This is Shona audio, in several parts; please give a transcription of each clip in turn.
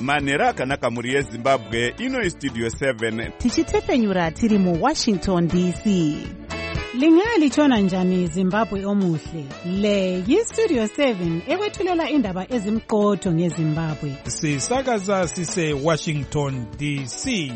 manhero akanaka mhuri yezimbabwe. Ino Studio 7 tichitefenyura tiri muWashington DC. Lingalitshona njani Zimbabwe omuhle? Le yiStudio 7 ekwethulela indaba ezimqotho ngeZimbabwe. Sisakaza sise Washington DC.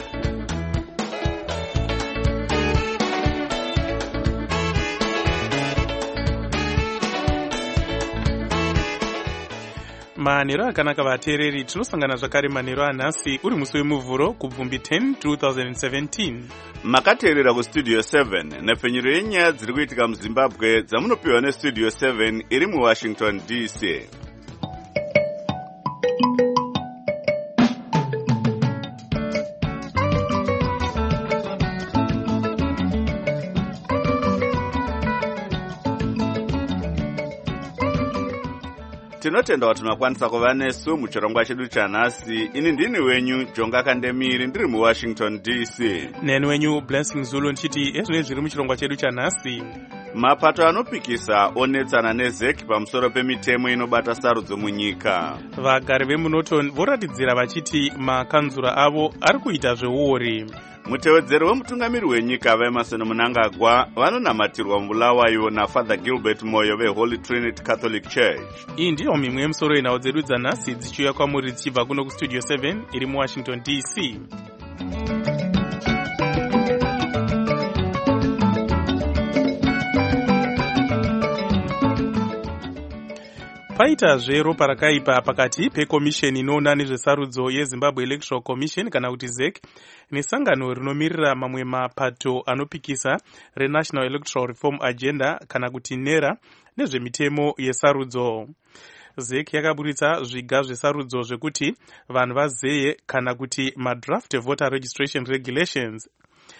Manhero akanaka vateereri, tinosangana zvakare manhero anhasi uri musi wemuvhuro kubvumbi 10 2017. makateerera kuStudio 7 nepfenyuro yenyaya dziri kuitika muZimbabwe dzamunopiwa neStudio 7 iri muWashington DC. Tinotenda kuti makwanisa kuva nesu muchirongwa chedu chanhasi. Ini ndini wenyu Jonga Kandemiri ndiri muWashington DC. Neni wenyu Blessing Zulu ndichiti ezvine zviri muchirongwa chedu chanhasi. Mapato anopikisa onetsana neZEC pamusoro pemitemo inobata sarudzo munyika. Vagari vemuNorton voratidzira vachiti makanzura avo ari kuita zveuori. Mutevedzeri wemutungamiri wenyika vaEmerson Mnangagwa vanonamatirwa muBulawayo naFather Gilbert Moyo veHoly Trinity Catholic Church. Iyi ndiyo mimwe yemusoro yenhau dzedu dzanhasi dzichiuya kwamuri dzichibva kuno kuStudio 7 iri muWashington DC. Paitazve ropa rakaipa pakati pekomisheni inoona nezvesarudzo yeZimbabwe Electoral Commission kana kuti ZEC nesangano rinomirira mamwe mapato anopikisa reNational Electoral Reform Agenda kana kuti NERA nezvemitemo yesarudzo. ZEC yakaburitsa zviga zvesarudzo zvekuti vanhu vazeye kana kuti madraft voter registration regulations.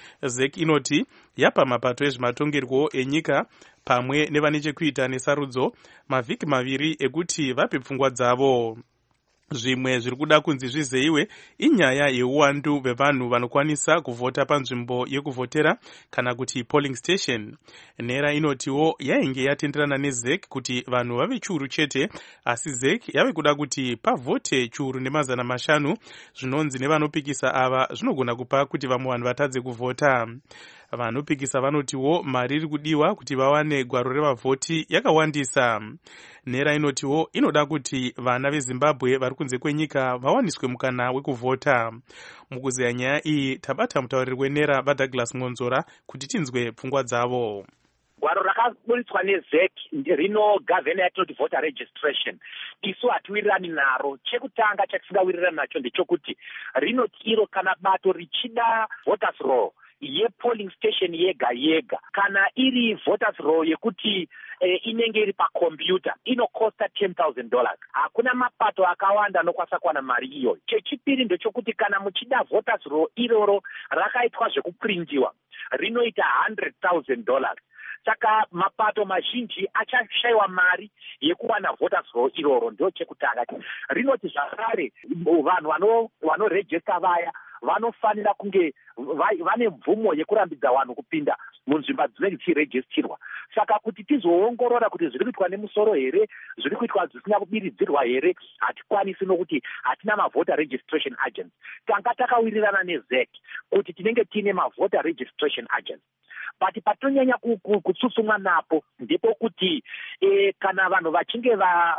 ZEC inoti yapa mapato ezvematongerwo enyika pamwe nevane chekuita nesarudzo mavhiki maviri ekuti vape pfungwa dzavo. Zvimwe zviri kuda kunzi zvizeyiwe inyaya yeuwandu hwevanhu vanokwanisa kuvhota panzvimbo yekuvhotera kana kuti polling station. NERA inotiwo yainge yatenderana neZEC kuti vanhu vave chiuru chete, asi ZEC yave kuda kuti pavhote chiuru nemazana mashanu, zvinonzi nevanopikisa ava zvinogona kupa kuti vamwe vanhu vatadze kuvhota. Vanopikisa vanotiwo mari iri kudiwa kuti vawane gwaro revavhoti yakawandisa. NERA inotiwo inoda kuti vana veZimbabwe vari kunze kwenyika vawaniswe mukana wekuvhota. Mukuzeya nyaya iyi tabata mutauriri weNERA vaDouglas Ngonzora kuti tinzwe pfungwa dzavo. Gwaro rakaburitswa neZEC rinogavhena yatinoti voter registration. Isu hatiwirirani naro. Chekutanga chatisingawirirani nacho ndechokuti rinoti iro kana bato richida voters roll ye-polling station yega yega kana iri voters roll yekuti inenge iri pakombiyuta inokosta $10,000. Hakuna mapato akawanda anokwanisa kuwana mari iyo. Chechipiri ndechokuti kana muchida voters roll iroro rakaitwa zvekuprintiwa rinoita $100,000. Saka mapato mazhinji achashaiwa mari yekuwana voters roll iroro. Ndio chekutanga. Rinoti zvakare vanhu vanorejista vaya vanofanira kunge vane mvumo yekurambidza vanhu kupinda munzvimbo dzinenge dzichirejistirwa. Saka kuti tizoongorora kuti zviri kuitwa nemusoro here, zviri kuitwa zvisina kubiridzirwa here, hatikwanisi nokuti hatina mavoter registration agents. Tanga takawirirana neZEC kuti tinenge tiine mavoter registration agents. But patonyanya kutsutsumwa napo ndipo kuti kana vanhu vachinge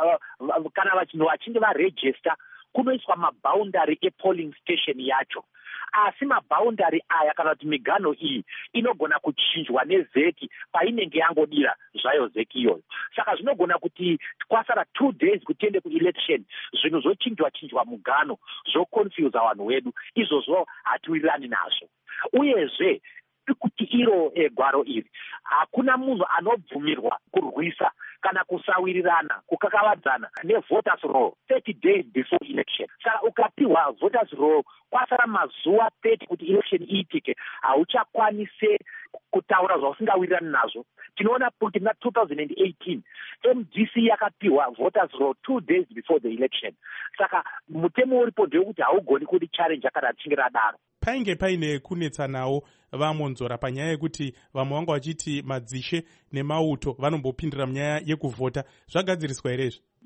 varejista kunoiswa maboundary epolling station yacho. Asi maboundary aya kana kuti migano iyi inogona kuchinjwa neZEC painenge yangodira zvayo ZEC iyoyo. Saka zvinogona kuti kwasara 2 days kuti tiende kuelection zvinhu zvochinjwa mugano zvoconfuse vanhu vedu. Izvozvo hatiwirirani nazvo. Uyezve kuti iro gwaro iri hakuna munhu anobvumirwa kurwisa kana kusawirirana kukakavadzana nevoters roll 30 days before election. Saka ukapiwa voters roll kwasara mazuva 30 kuti election iitike, hauchakwanise kutaura zvausingawirirani nazvo. Tinoona kuti na 2018 MDC yakapiwa voters roll 2 days before the election. Saka mutemo uripo ndewekuti haugoni kuti challenge kana richinge radaro. Painge paine kunetsanawo vaMonzora panyaya yekuti vamwe vanga vachiti madzishe nemauto vanombopindira munyaya yekuvhota. Zvagadziriswa here izvi?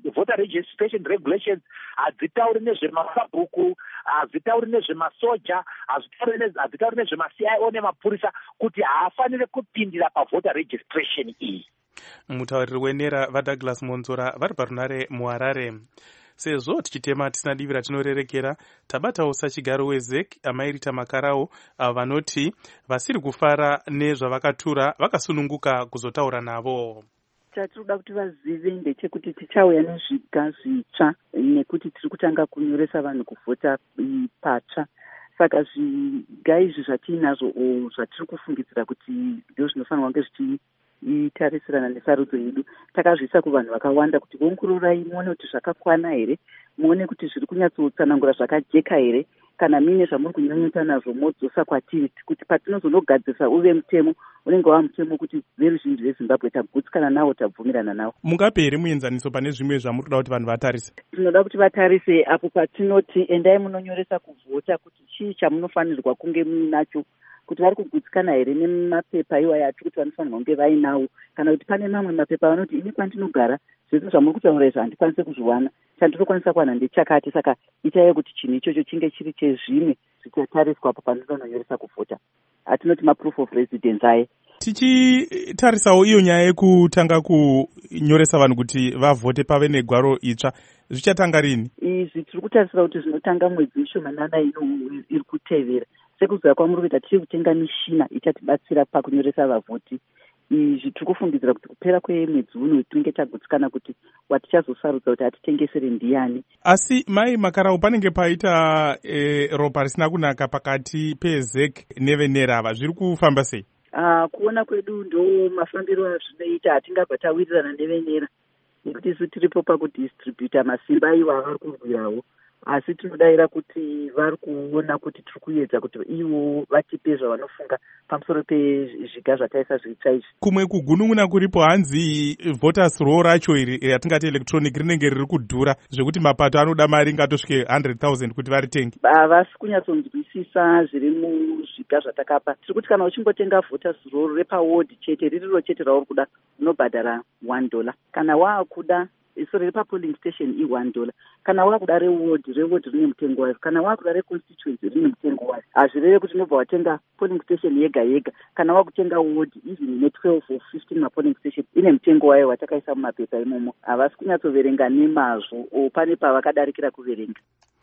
voter registration regulations hadzitauri nezvemasabhuku, hadzitauri nezvemasoja, hadzitauri nezvemaCIO nemapurisa kuti haafaniri kupindira pavoter registration iyi. Mutauriri wenera vaDouglas Monzora vari parunare muHarare. Sezvo tichitema tisina divi ratinorerekera, tabatawo sachigaro weZEC amairita Makarau avo vanoti vasiri kufara nezvavakatura vakasununguka kuzotaura navo. Chatinoda kuti vazive ndechekuti tichauya nezviga zvitsva nekuti tiri kutanga kunyoresa vanhu kuvhota patsva. Saka zviga izvi zvatiinazvo zvatiri kufungidzira kuti ndizvo zvinofanirwa kunge zvichitarisirana nesarudzo yedu, takazviisa kuvanhu vakawanda kuti ongororai muone kuti zvakakwana here, muone kuti zviri kunyatsotsanangura zvakajeka here, kana mine zvamuri kunyanyota nazvo modzosa kwatiri, kuti patinozonogadzisa uve mutemo unenge wava mutemo kuti veruzhinji veZimbabwe tagutsikana nawo, tabvumirana nawo. Mungape here muenzaniso pane zvimwe zvamuri kuda kuti vanhu vatarise? Tinoda kuti vatarise apo patinoti endai munonyoresa kuvhota kuti chii chamunofanirwa kunge muinacho, kuti vari kugutsikana here nemapepa iwaya ati kuti vanofanirwa kunge vainawo, kana kuti pane mamwe mapepa vanoti ini kwandinogara zvese zvamuri kutaura izvo handikwanise kuzviwana, chandinokwanisa kuwana ndechakati. Saka itai kuti chinhu ichocho chinge chiri chezvimwe zvichatariswa apo pandinonyoresa kuvhota, atinoti maproof of residence aye. Tichitarisawo iyo nyaya yekutanga kunyoresa vanhu kuti vavhote pave negwaro itsva, zvichatanga rini? Izvi tiri kutarisira kuti zvinotanga mwedzi mishomanana iri kutevera. Sekuziva kwamuri kuita tiri kutenga mishina ichatibatsira pakunyoresa vavhoti. Izvi tiri kufungidzira kuti kupera kwemwedzi uno tinenge tagutsikana kuti watichazosarudza kuti atitengesere ndiani. Asi mai Makarau, panenge paita ropa risina kunaka pakati peZEC nevenera ava, zviri kufamba sei? Kuona kwedu ndo mafambiro azvinoita, hatingabva tawirirana nevenera nekuti isu tiripo pakudistributa masimba iwo avari kubhuyawo, asi tinodavira kuti vari kuona kuti tiri kuedza kuti ivo vatipe zvavanofunga pamusoro pezviga zvataisa zvitsva izvi. Kumwe kugunun'una kuripo hanzi voters roll racho iri ratingati electronic rinenge riri kudhura zvekuti mapato anoda mari ingatosvike 100,000 kuti varitenge. Havasi kunyatsonzwisisa zviri muzviga zvatakapa. Tiri kuti kana uchingotenga voters roll repaward chete, ririro chete rauri kuda, unobhadhara $1. Kana waakuda riri papolling station $1. Kana wakuda reward rine mutengo wayo. Kana wakuda reconstituency rine mutengo wayo. Hazvireve kuti unobva watenga polling station yega yega. Kana wakutenga ward even ne12 or 15 mapolling station ine mutengo wayo watakaisa mumapepa imomo. Havasi kunyatsoverenga nemazvo, pane pavakadarikira kuverenga.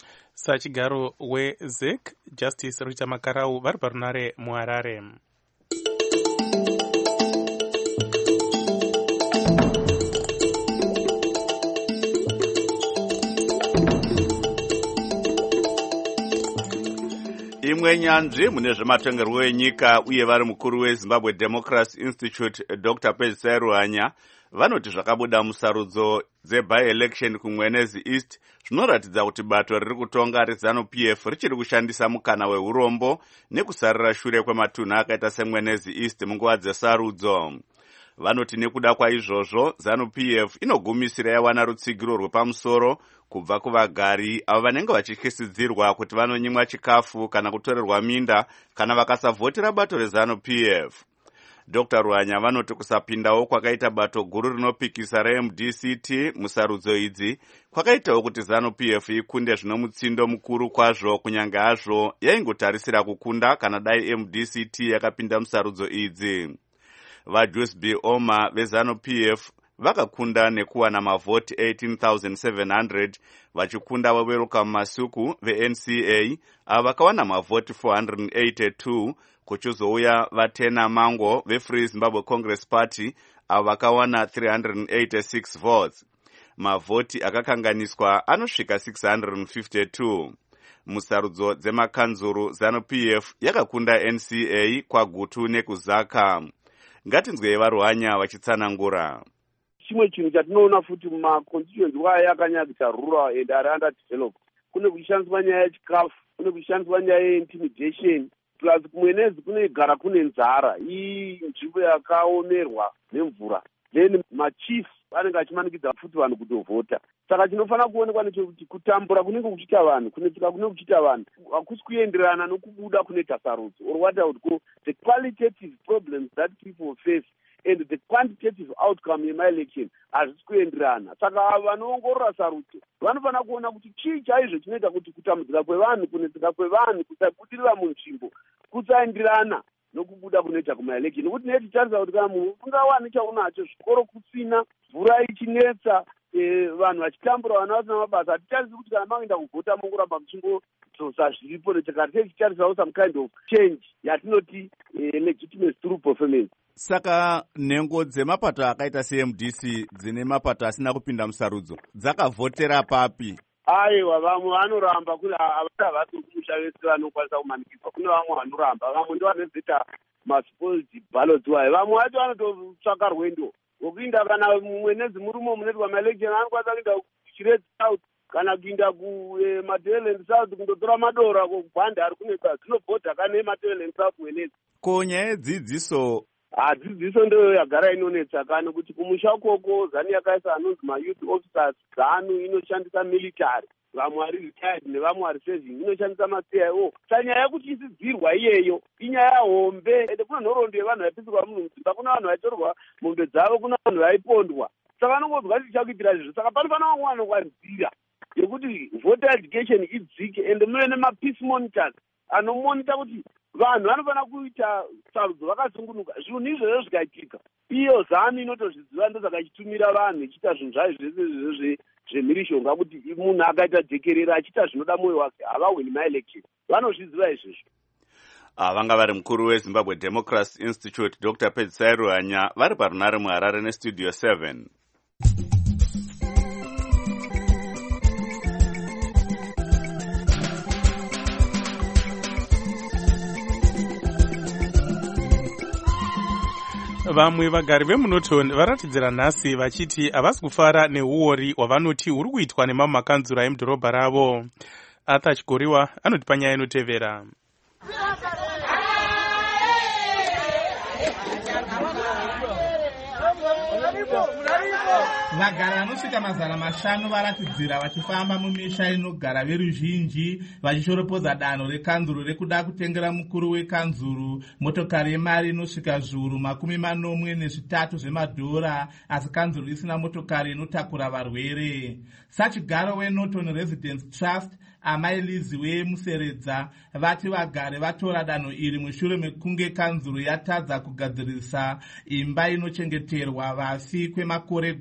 Sachigaro weZEC Justice Rita Makarau vari parunare muHarare. Imwe nyanzvi mune zvematongerwo enyika uye vari mukuru weZimbabwe Democracy Institute Dr. Pezisai Ruhanya vanoti zvakabuda musarudzo dzeby-election kuMwenezi East zvinoratidza kuti bato riri kutonga reZANU-PF richiri kushandisa mukana weurombo nekusarira shure kwematunhu akaita seMwenezi East munguva dzesarudzo. Vanoti nekuda kwaizvozvo ZANU-PF inogumisira yawana rutsigiro rwepamusoro kubva kuvagari avo vanenge vachityisidzirwa kuti vanonyimwa chikafu kana kutorerwa minda kana vakasavhotera bato reZANU-PF. Dr. Ruhanya vanoti kusapindawo kwakaita bato guru rinopikisa reMDCT musarudzo idzi kwakaitawo kuti ZANU-PF ikunde zvino mutsindo mukuru kwazvo, kunyange hazvo yaingotarisira kukunda kana dai MDCT yakapinda musarudzo idzi. VaJuice B. Oma veZANU-PF vakakunda nekuwana mavhoti 18,700 vachikunda vaWelcome Masuku veNCA ava vakawana mavhoti 482, kuchizouya vaTena Mango veFree Zimbabwe Congress Party ava vakawana 386 votes. Mavhoti akakanganiswa anosvika 652. Musarudzo dzemakanzuru ZANU-PF yakakunda NCA kwaGutu nekuzaka. Ngatinzwei vaRuhanya vachitsanangura. Chimwe chinhu chatinoona futi mumaconstituency waya yakanyadzisa rural and ari underdeveloped, kune kuchishandiswa nyaya yechikafu, kune kuchishandiswa nyaya yeintimidation, plus kuMwenezi kunogara kune nzara, iyi nzvimbo yakaomerwa nemvura, then machief anenge achimanikidza futi vanhu kutovhota. Saka chinofanira kuonekwa nechekuti kutambura kunenge kuchiita vanhu, kunetsika kunenge kuchiita vanhu hakusi kuenderana nokubuda kunoita sarudzo, or what I would call the qualitative problems that people face and the quantitative outcome yemaelection hazvisi kuenderana. Saka vanoongorora sarudzo vanofanira kuona kuti chii chaizvo chinoita kuti kutambudzika kwevanhu, kunetseka kwevanhu, kusabudirira munzvimbo kusaenderana nokubuda kunoita kumaelection. Nokuti neti tarisa kuti kana munhu usingawani chaunacho, zvikoro kusina, mvura ichinetsa, vanhu vachitambura vana vasina mabasa, hatitarisi kuti kana maenda kuvhota mongoramba muchingodzosa zviripo. Netikati tichitarisawo some kind of change yatinoti legitimacy through performance. Saka nhengo dzemapato akaita seMDC dzine mapato asina kupinda musarudzo dzakavhotera papi? Aiwa, vamwe vanoramba kuti havasi kumusha vese vanokwanisa kumanikidzwa. Kune vamwe vanoramba, vamwe ndo vanozoita maspoiled ballots wayo. Vamwe vacho vanototsvaka rwendo wokuinda, kana mwenezi murumo munoitwa maelection anokwanisa kuinda kuChirezi South kana kuinda kuMatabeleland South kundotora madora kubhanda ari kunetsa dzinobhodha kana eMatabeleland South mwenezi. Ko nyaya yedzidziso, dzidziso ndoyo yagara inonetsa, kana kuti kumusha ukoko ZANU yakaisa anonzi mayouth officers. ZANU inoshandisa military, vamwe vari retired nevamwe vari serving, inoshandisa maCIO. Sanyaya yekuti isidzirwa iyeyo inyaya hombe, ende kuna nhoroondo yevanhu vaipisirwa munhu mudzimba, kuna vanhu vaitorwa mombe dzavo, kuna vanhu vaipondwa. Saka vanongodzwa kuti tichakuitira izvo. Saka panofanira vamwe vanokwanzira yekuti voter education idzike, ende muve nemapeace monitors anomonita kuti vanhu vanofanira kuita sarudzo vakasungunuka. Zvinhu izvozvo zvikaitika, iyo ZANU inotozviziva, ndosaka ichitumira vanhu ichiita zvinhu zvayo zvese zvemhirishonga, kuti munhu akaita jekerera achiita zvinoda mwoyo wake havahwini maelection. Vanozviziva izvozvo. Vanga vari mukuru weZimbabwe Democracy Institute Dr. Pedzisai Ruhanya vari parunare muHarare neStudio 7. Vamwe vagari vemuNorton varatidzira nhasi vachiti havasi kufara neuori hwavanoti huri kuitwa nemamwe makanzura emudhorobha ravo. Arthur Chigoriwa anotipa nyaya inotevera. Vagari vanosvika 500 varatidzira vachifamba mumisha inogara veruzhinji vachishoropodza danho rekanzuru rekuda kutengera mukuru wekanzuru motokari yemari inosvika zviuru 43 zvemadhora, asi kanzuru isina motokari inotakura varwere. Sachigaro weNorton Residence Trust Amai Lizi weMuseredza vati vagari vatora danho iri mushure mekunge kanzuru yatadza kugadzirisa imba inochengeterwa vafi kwemakore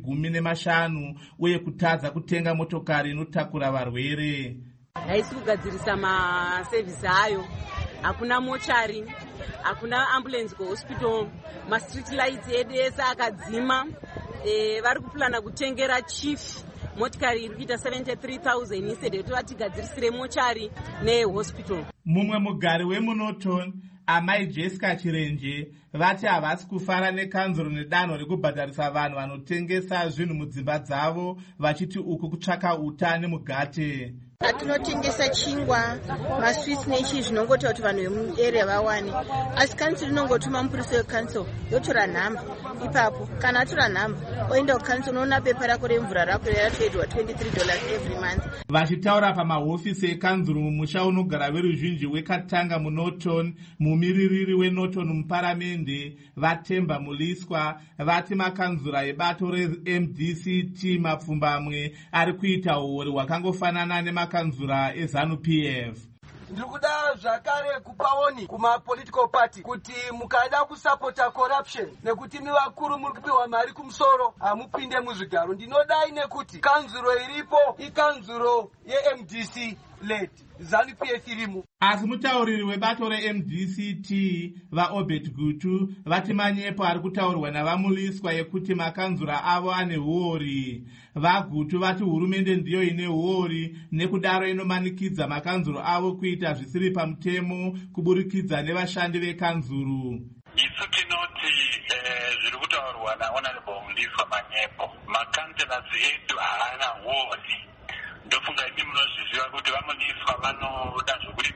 15 uye kutadza kutenga motokari inotakura varwere. Haisi kugadzirisa masevhisi ayo, hakuna mochari, hakuna ambulance kuhospital, mastreet lights edu ese akadzima. Vari kuplana kutengera chief motikari iri kuita 73,000 instead yekuti vatigadzirisire mochari nehospital. Mumwe mugari wemuNorton Amai Jessica Chirenje vati havasi kufara nekanzuro nedanho rekubhadharisa vanhu vanotengesa zvinhu mudzimba dzavo, vachiti uku kutsvaka uta nemugate. Atinotengesa chingwa, maswits nechi zvinongota kuti vanhu vemuarea vawane, asi kansiri inongotuma mupurisi wekansiri yotora nhamba. Ipapo kana atora nhamba oenda kukansiri, unoona pepa rako remvura rako ratoedwa $23 every month. Vachitaura pamahofisi ekanzuru mumusha unogara veruzhinji wekatanga muNorton, mumiririri weNorton muparamende Vatemba Muliswa vati makanzura ebato reMDCT mapfumbamwe ari kuita uori hwakangofanana nemakanzura eZANU PF. Ndikuda zvakare kupaoni kuma-political party kuti mukada kusapota corruption nekuti mivakuru muri kupiwa mari kumusoro hamupinde muzvigaro. Ndinodai nekuti kanzuro iripo ikanzuro yeMDC led, ZANU PF irimo. Asi mutauriri webato reMDCT vaObert Gutu vati manyepo ari kutaurwa navamuliswa yekuti makanzura avo ane huori. VaGutu vati hurumende ndiyo ine huori, nekudaro inomanikidza makanzuro avo kuita zvisiri pamutemo kuburikidza nevashandi vekanzuru. Isu tinoti zviri kutaurwa naHonorable Muliswa manyepo, makanzura edu haana huori. Ndofunga imi munozviziva kuti vamuliswa vanoda zvokuti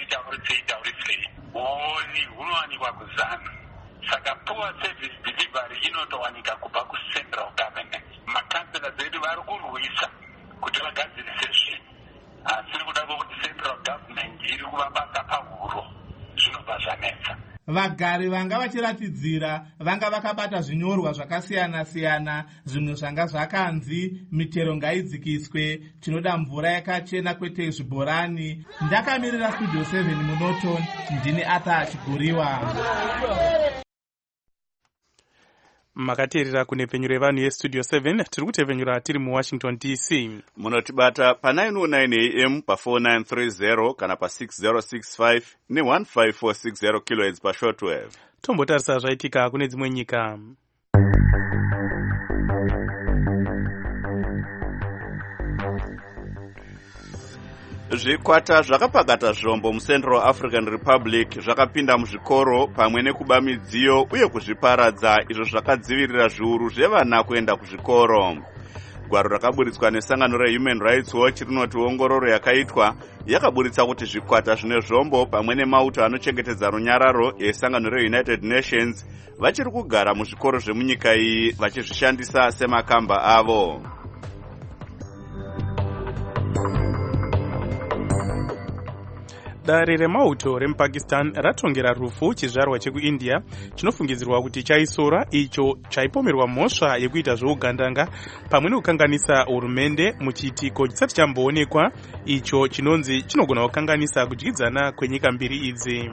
taurisei huori hunowanikwa kuZANU. Saka poor service delivery inotowanika kubva kucentral government. Makansela edu vari kurwisa kuti vagadzirise zvinhu, asi kuda kwokuti central government iri kuvabasa pahuro zvinobva zvanetsa. vagari vanga vachiratidzira vanga vakabata zvinyorwa zvakasiyana-siyana, zvimwe zvanga zvakanzi mitero ngaidzikiswe, tinoda mvura yakachena kwete zvibhorani. Ndakamirira Studio 7 muNorton, ndini Arthur Chiguriwa. Makateerera kunepenyuro yevanhu yestudio 7. tiri kutepenyura tiri muWashington DC. Munotibata pa909 AM pa4930 kana pa6065 ne15460 kHz pashortwave. Tombotarisa zvaitika kune dzimwe nyika. Zvikwata zvakapakata zvombo muCentral African Republic zvakapinda muzvikoro pamwe nekuba midziyo uye kuzviparadza, izvo zvakadzivirira zviuru zvevana kuenda kuzvikoro. Gwaro rakaburitswa nesangano reHuman Rights Watch rinoti ongororo yakaitwa yakaburitsa kuti zvikwata zvine zvombo pamwe nemauto anochengetedza runyararo esangano reUnited Nations vachiri kugara muzvikoro zvemunyika iyi vachizvishandisa semakamba avo. Dare remauto remuPakistan ratongera rufu chizvarwa chekuIndia chinofungidzirwa kuti chaisora, icho chaipomerwa mhosva yekuita zveugandanga pamwe nekukanganisa hurumende muchiitiko chisati chamboonekwa, icho chinonzi chinogona kukanganisa kudyidzana kwenyika mbiri idzi.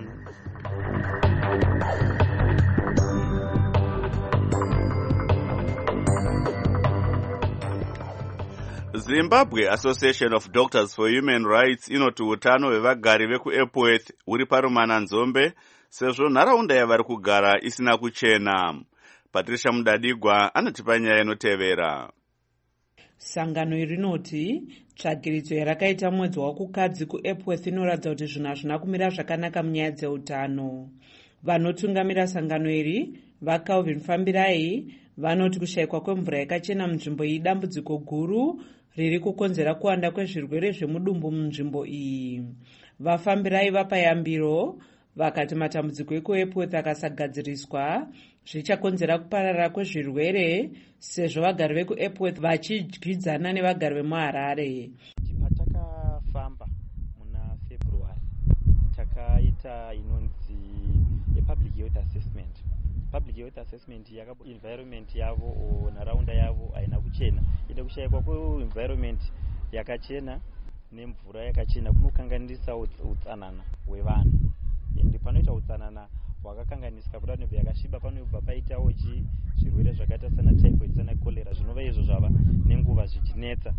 Zimbabwe Association of Doctors for Human Rights inoti utano hwevagari vekuEpworth huri parumananzombe sezvo nharaunda yavari kugara isina kuchena. Patricia Mudadigwa anotipa nyaya inotevera. Sangano iri rinoti tsvagiridzo yarakaita mwedzi wakukadzi kuEpworth inoratidza kuti zvinhu hazvina kumira zvakanaka munyaya dzeutano. Vanotungamira sangano iri vaCalvin Fambirai vanoti kushayikwa kwemvura yakachena munzvimbo iyi dambudziko guru riri kukonzera kuwanda kwezvirwere zvemudumbu munzvimbo iyi. Vafambirai vapa yambiro vakati matambudziko ekuEpworth akasagadziriswa zvichakonzera kuparara kwezvirwere sezvo vagari vekuEpworth vachidyidzana nevagari vemuHarare. Patakafamba muna February takaita inonzi public health assessment. Public health assessment environment yavo o nharaunda yavo haina kuchena. Ida kushayikwa kweenvironment yakachena nemvura yakachena kunokanganisa utsanana hwevanhu. Ende panoita utsanana hwakakanganisika kuda nebva yakasviba panobva paitawo zvirwere zvakaita sana typhoid sana cholera zvinova izvo zvava nenguva zvichinetsa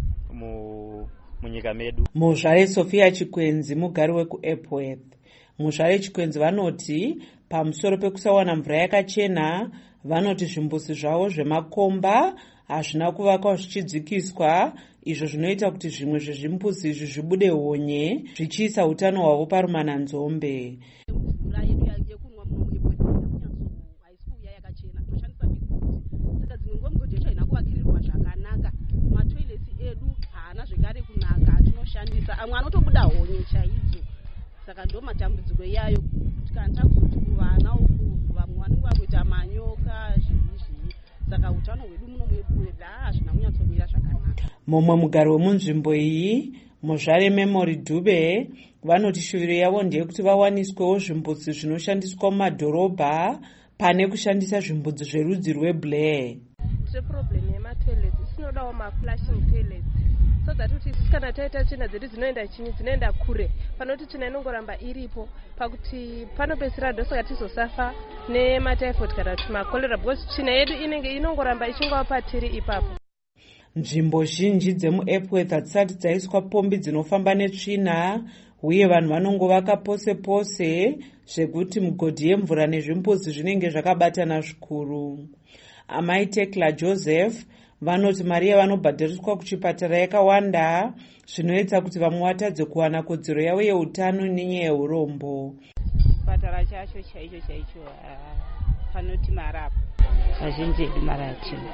munyika medu. Muzvare Sophia Chikwenzi mugari wekuEpworth. Muzvare Chikwenzi vanoti pamusoro pekusawana mvura yakachena, vanoti zvimbuzi zvavo zvemakomba hazvina kuvakwa zvichidzikiswa, izvo zvinoita kuti zvimwe zvezvimbuzi izvi zvibude honye zvichiisa utano hwavo parumananzombe. Mvura yedu yekunwa munomuEpworth haisi kuuya yakachena, toshandisa migodhi. Saka dzimwe nguva migodhi yacho haina kuvakirirwa zvakanaka. Matoileti edu haana zvekare kunaka atinoshandisa, amwe anotobuda honye chaidzo. Saka ndo matambudziko iyayo kana takuti kuvana uku vamwe vanenge vakuita manyoka zvizvi. Saka utano hwedu muno muEpworth hazvina kunyatsomira zvakanaka. Mumwe mugari wemunzvimbo iyi, Muzvare Memory Dube, vanoti shuviro yavo ndeyekuti vawaniswewo zvimbuzi zvinoshandiswa mumadhorobha pane kushandisa zvimbuzi zverudzi rweBlair. Tine problem yematoilets, isinodawo maflashing toilets. So that kuti kana taita tsvina dzedu dzinoenda kure, panoti tsvina inongoramba iripo pakuti panopedzisira ndosaka tizosafa nematyphoid kana kuti makolera because tsvina yedu inongoramba ichingova patiri ipapo. Nzvimbo zhinji dzemuEpworth hadzisati dzaiswa pombi dzinofamba netsvina, uye vanhu vanongovaka pose pose zvekuti migodhi yemvura nezvimbuzi zvinenge zvakabatana zvikuru. Amai Tekla Joseph vanoti mari yavanobhadhariswa kuchipatara yakawanda, zvinoita kuti vamwe vatadze kuwana kodzero yavo yeutano nenyaya yeurombo. Chipatara chacho chaicho panoti marapo azhinji edu mari achina.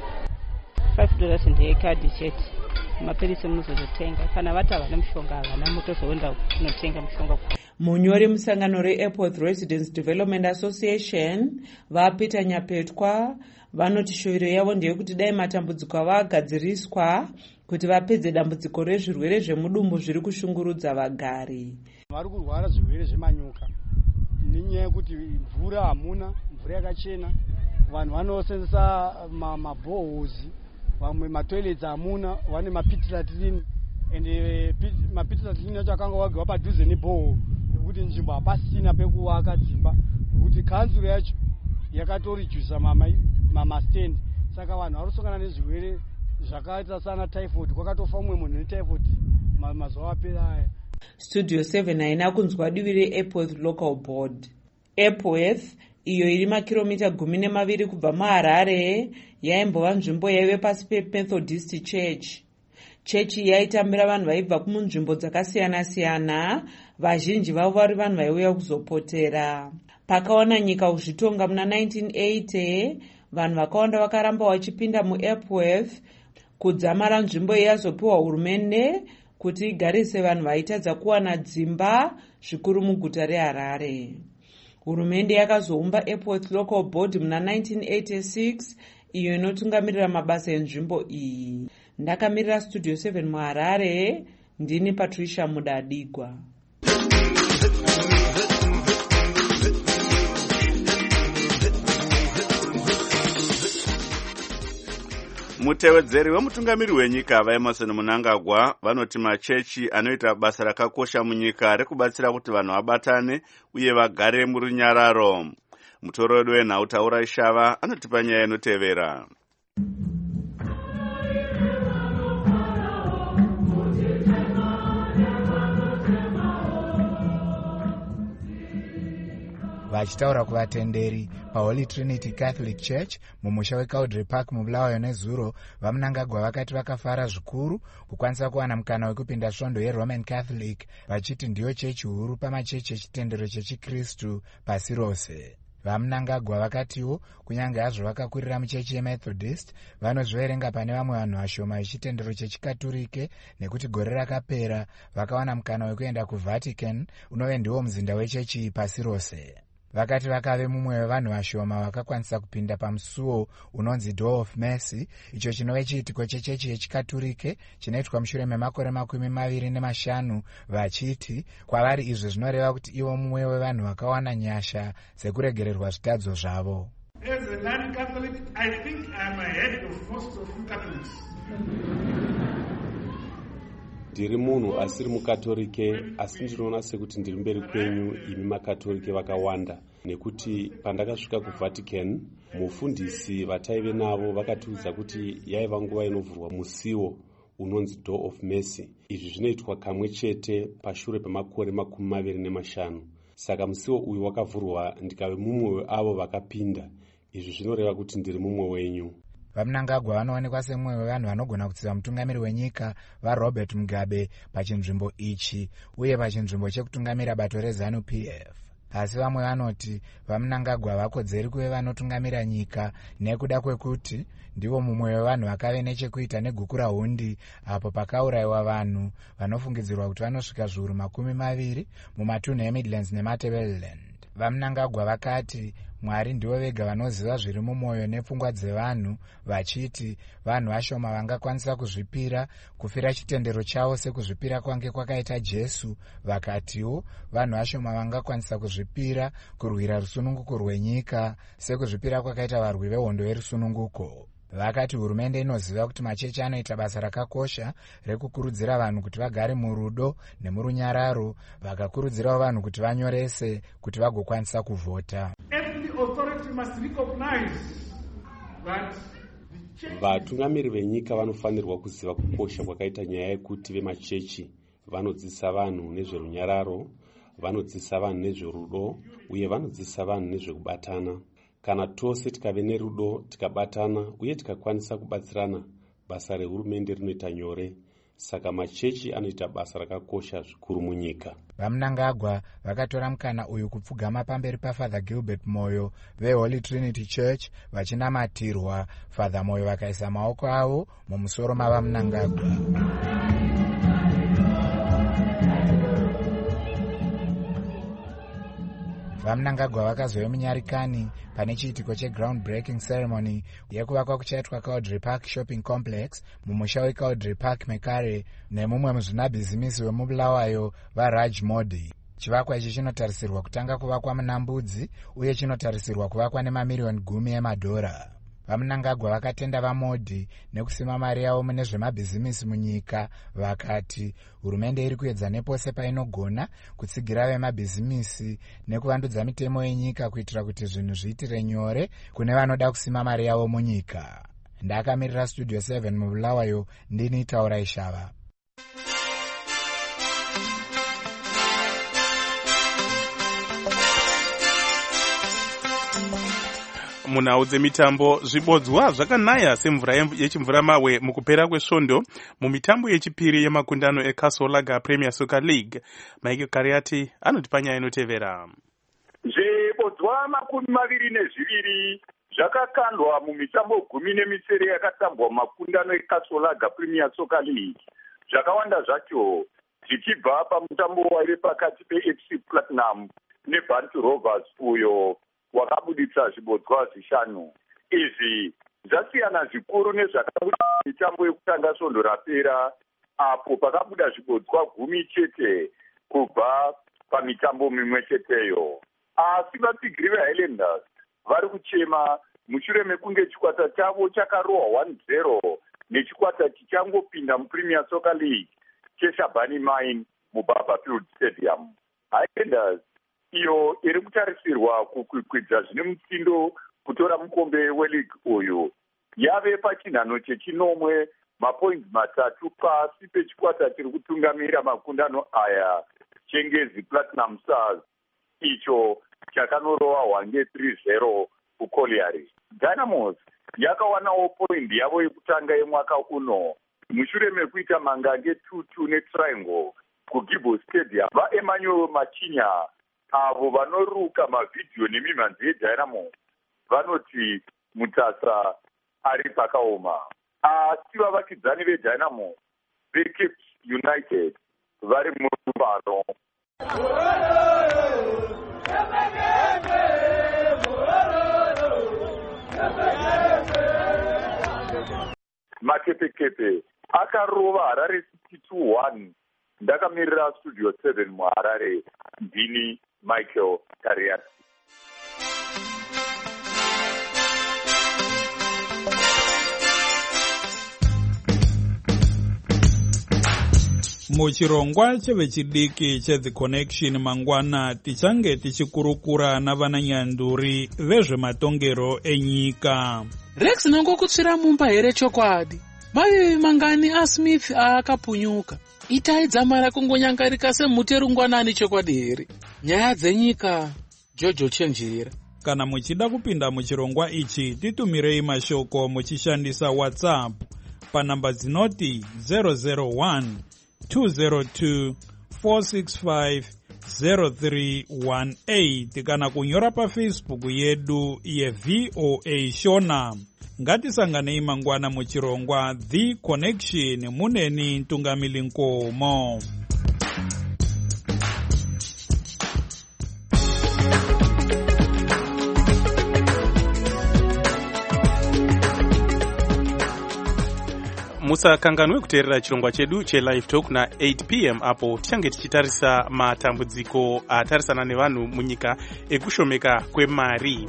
$5 ndeyekadhi chete, mapirisi munozotenga kana vati havana mushonga havana mutozoenda kunotenga mushonga. Munyori musangano reEpworth Residents Development Association vaPeter Nyapetwa vanoti shuviro yavo ndeyekuti dai matambudziko ava agadziriswa kuti vapedze dambudziko rezvirwere zvemudumbu zviri kushungurudza vagari. Vari kurwara zvirwere zvemanyoka nenyaya yekuti mvura hamuna, mvura yakachena. Vanhu vanosenzesa maboholes, vamwe matoilets hamuna, vane mapit latrine, ende mapit latrine acho akanga wagwa padhuze nebohole nekuti nzvimbo hapasina pekuwaka dzimba, nekuti kanzuro yacho yakatoredusa mamastand. Saka vanhu varosongana nezvirwere zvakaita sana typhoid. Kwakatofa mumwe munhu netyphoid mazuva apera aya. Studio 7 haina kunzwa divi reEpworth Local Board. Epworth, iyo iri makiromita 12 kubva muHarare, yaimbova nzvimbo yaive pasi peMethodist Church. Chechi yaitambira vanhu vaibva kumunzvimbo dzakasiyana-siyana, vazhinji vavo vari vanhu vaiuya kuzopotera. Pakaona nyika kuzvitonga muna 1980, vanhu vakawanda vakaramba vachipinda muEpworth kudzamara nzvimbo yazopiwa hurumende kuti igarise vanhu vaitadza kuwana dzimba zvikuru muguta reHarare. Hurumende yakazoumba Epworth Local Board muna 1986, iyo inotungamirira mabasa enzvimbo iyi. Ndakamirira Studio 7 muHarare, ndini Patricia Mudadigwa. Mutevedzeri wemutungamiri wenyika vaEmerson Mnangagwa vanoti machechi anoita basa rakakosha munyika rekubatsira kuti vanhu vabatane uye vagare murunyararo. Mutorodi wenhau Taura Ishava anotipa nyaya inotevera. Vachitaura kuvatenderi paHoly Trinity Catholic Church mumusha weCaudrey Park mubulawayo nezuro, vaMnangagwa vakati vakafara zvikuru kukwanisa kuwana mukana wekupinda svondo yeRoman Catholic, vachiti ndiyo chechi huru pamachechi echitendero chechikristu pasi rose. VaMnangagwa vakatiwo kunyange hazvo vakakurira muchechi yeMethodist, vanozviverenga pane vamwe vanhu vashoma vechitendero chechikaturike nekuti gore rakapera vakawana mukana wekuenda kuVatican, unove ndiwo muzinda wechechi pasi rose. Vakati vakave mumwe wevanhu vashoma vakakwanisa kupinda pamusuo unonzi Door of Mercy, icho chinove chiitiko chechechi yechikaturike chinoitwa mushure memakore 25, vachiti kwavari izvi zvinoreva kuti ivo mumwe wevanhu vakawana nyasha dzekuregererwa zvitadzo zvavo. As a non-Catholic, I think I'm ahead of most of you Catholics. Ndiri munhu asiri mukatorike, asi ndinoona sekuti ndiri mberi kwenyu imi makatorike vakawanda, nekuti pandakasvika kuVatican, mufundisi vataive navo vakatiudza kuti yaiva nguva inovhurwa musiwo unonzi Door of Mercy. Izvi zvinoitwa kamwe chete pashure pemakore 25. Saka musiwo uyu wakavhurwa ndikave mumwe weavo vakapinda. Izvi zvinoreva kuti ndiri mumwe wenyu. VaMnangagwa vanoonekwa semumwe wevanhu vanogona kutsiva mutungamiri wenyika vaRobert Mugabe pachinzvimbo ichi uye pachinzvimbo chekutungamira bato reZANU-PF. Asi vamwe vanoti vaMnangagwa vakodzeri kuve vanotungamira nyika nekuda kwekuti ndivo mumwe wevanhu vakave nechekuita negukura hundi apo pakaurayiwa vanhu vanofungidzirwa kuti vanosvika zviuru 20 mumatunhu eMidlands neMatabeleland. VaMnangagwa vakati Mwari ndivo vega vanoziva zviri mumwoyo nepfungwa dzevanhu, vachiti vanhu vashoma vangakwanisa kuzvipira kufira chitendero chavo sekuzvipira kwange kwakaita Jesu. Vakatiwo vanhu vashoma vangakwanisa kuzvipira kurwira rusununguko rwenyika sekuzvipira kwakaita varwi vehondo yerusununguko. Vakati hurumende inoziva kuti machechi anoita basa rakakosha rekukurudzira vanhu kuti vagare murudo nemurunyararo, vakakurudzirawo vanhu kuti vanyorese kuti vagokwanisa kuvhota. Vatungamiri venyika vanofanirwa kuziva kukosha kwakaita nyaya yekuti vemachechi vanodzidzisa vanhu nezverunyararo, vanodzidzisa vanhu nezverudo uye vanodzidzisa vanhu nezvekubatana. Kana tose tikave nerudo, tikabatana uye tikakwanisa kubatsirana, basa rehurumende rinoita nyore. Saka machechi anoita basa rakakosha zvikuru munyika. VaMnangagwa vakatora mukana uyu kupfugama pamberi paFather Gilbert Moyo veHoly Trinity Church vachinamatirwa. Father Moyo vakaisa maoko avo mumusoro mavaMnangagwa. VaMnangagwa vakazove munyarikani pane chiitiko cheground breaking ceremony yekuvakwa kuchaitwa Caudrey Park Shopping Complex mumusha weCaudrey Park Mekare nemumwe muzvinabhizimisi wemubulawayo vaRaj Modi. Chivakwa ichi chinotarisirwa kutanga kuvakwa muna Mbudzi uye chinotarisirwa kuvakwa nemamiliyoni 10 emadhora. VaMnangagwa vakatenda vaModhi nekusima mari yavo mune zvemabhizimisi munyika. Vakati hurumende iri kuedza nepose painogona kutsigira vemabhizimisi nekuvandudza mitemo yenyika kuitira kuti zvinhu zviitire nyore kune vanoda kusima mari yavo munyika. Ndakamirira Studio 7 muBulawayo, ndini Taurai Shava. Munhau dzemitambo, zvibodzwa zvakanaya semvura yechimvura mawe mukupera kwesvondo mumitambo yechipiri yemakundano eCastle Lager Premier Soccer League. Michael Kariati anoti panyaya inotevera. Zvibodzwa 22 zvakakandwa mumitambo 17 yakatambwa makundano eCastle Lager Premier Soccer League. Zvakawanda zvacho zvichibva pamutambo wairi pakati peFC Platinum neBantu Rovers uyo wakabuditsa zvibodzwa 5. Izvi zvasiyana zvikuru nezvakabuda mitambo yekutanga svondo rapera apo pakabuda zvibodzwa 10 chete kubva pamitambo mimwe cheteyo. Asi vatsigira veHighlanders vari kuchema mushure mekunge chikwata chavo chakarohwa 1-0 nechikwata chichangopinda muPremier Soccer League cheShabani Mine muBarberfield Stadium. Highlanders iyo iri kutarisirwa kukwikwidza zvine mutsindo kutora mukombe weleague uyu yave pachinhano chechinomwe mapoints 3 pasi pechikwata chiri kutungamira makundano aya Chengezi Platinum Stars icho chakanorova Hwange 3-0 kuColliery. Dynamos yakawanawo point yavo yekutanga yemwaka uno mushure mekuita mangange 2-2 neTriangle kuGibo Stadium. VaEmmanuel Machinya avo vanoruka mavhidhiyo nemimhanzi yeDynamo vanoti Mutasa ari pakaoma. Asi vavakidzani veDynamo veCape United vari murupano. Makepekepe akarova Harare 62-1. Ndakamirira Studio 7 muHarare, ndini Michael Kariati. Muchirongwa chevechidiki cheThe Connection mangwana tichange tichikurukura navananyanduri vezvematongero enyika. Rex nangokutsvira mumba here chokwadi. Vavivi mangani aSmith akapunyuka. Itai dzamara kungonyangarika semuterungwanani chokwadi here. Nyaya dzenyika, Jojo Chenjera. Kana muchida kupinda muchirongwa ichi, titumirei mashoko muchishandisa WhatsApp panamba dzinoti 001-202-465-0318 kana kunyora paFacebook yedu yeVOA Shona. Ngatisanganei mangwana muchirongwa The Connection muneni Ntungamili Nkomo. Musakanganwe kuteerera chirongwa chedu cheLive Talk na 8 p.m. apo tichange tichitarisa matambudziko atarisana nevanhu munyika ekushomeka kwemari.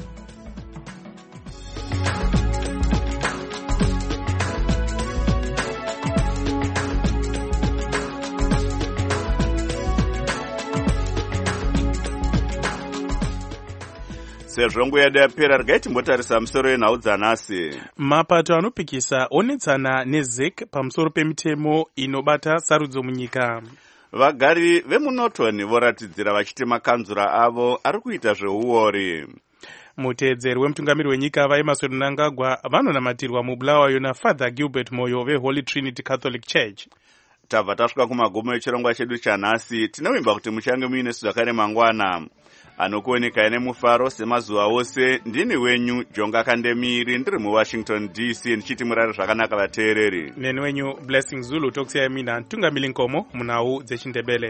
Sezvo nguva yedu yapera, regai timbotarisa musoro yenhau dzanhasi. Mapato anopikisa onetsana neZEC pamusoro pemitemo inobata sarudzo munyika. Vagari vemuNorton voratidzira vachiti makanzura avo ari kuita zveuori. Muteedzeri wemutungamiri wenyika vaEmmerson Mnangagwa vanonamatirwa muBulawayo naFather Gilbert Moyo veHoly Trinity Catholic Church. Tabva tasvika kumagumo echirongwa chedu chanhasi. Tinovimba kuti muchange muine zvakare mangwana anokuoneka nemufaro semazuva ose. Ndini wenyu Jonga Kandemiri, ndiri muWashington DC, ndichiti murare zvakanaka vateereri. Neni wenyu Blessing Zulu, tokusiyai mina Ntungamili Nkomo munhau dzechiNdebele.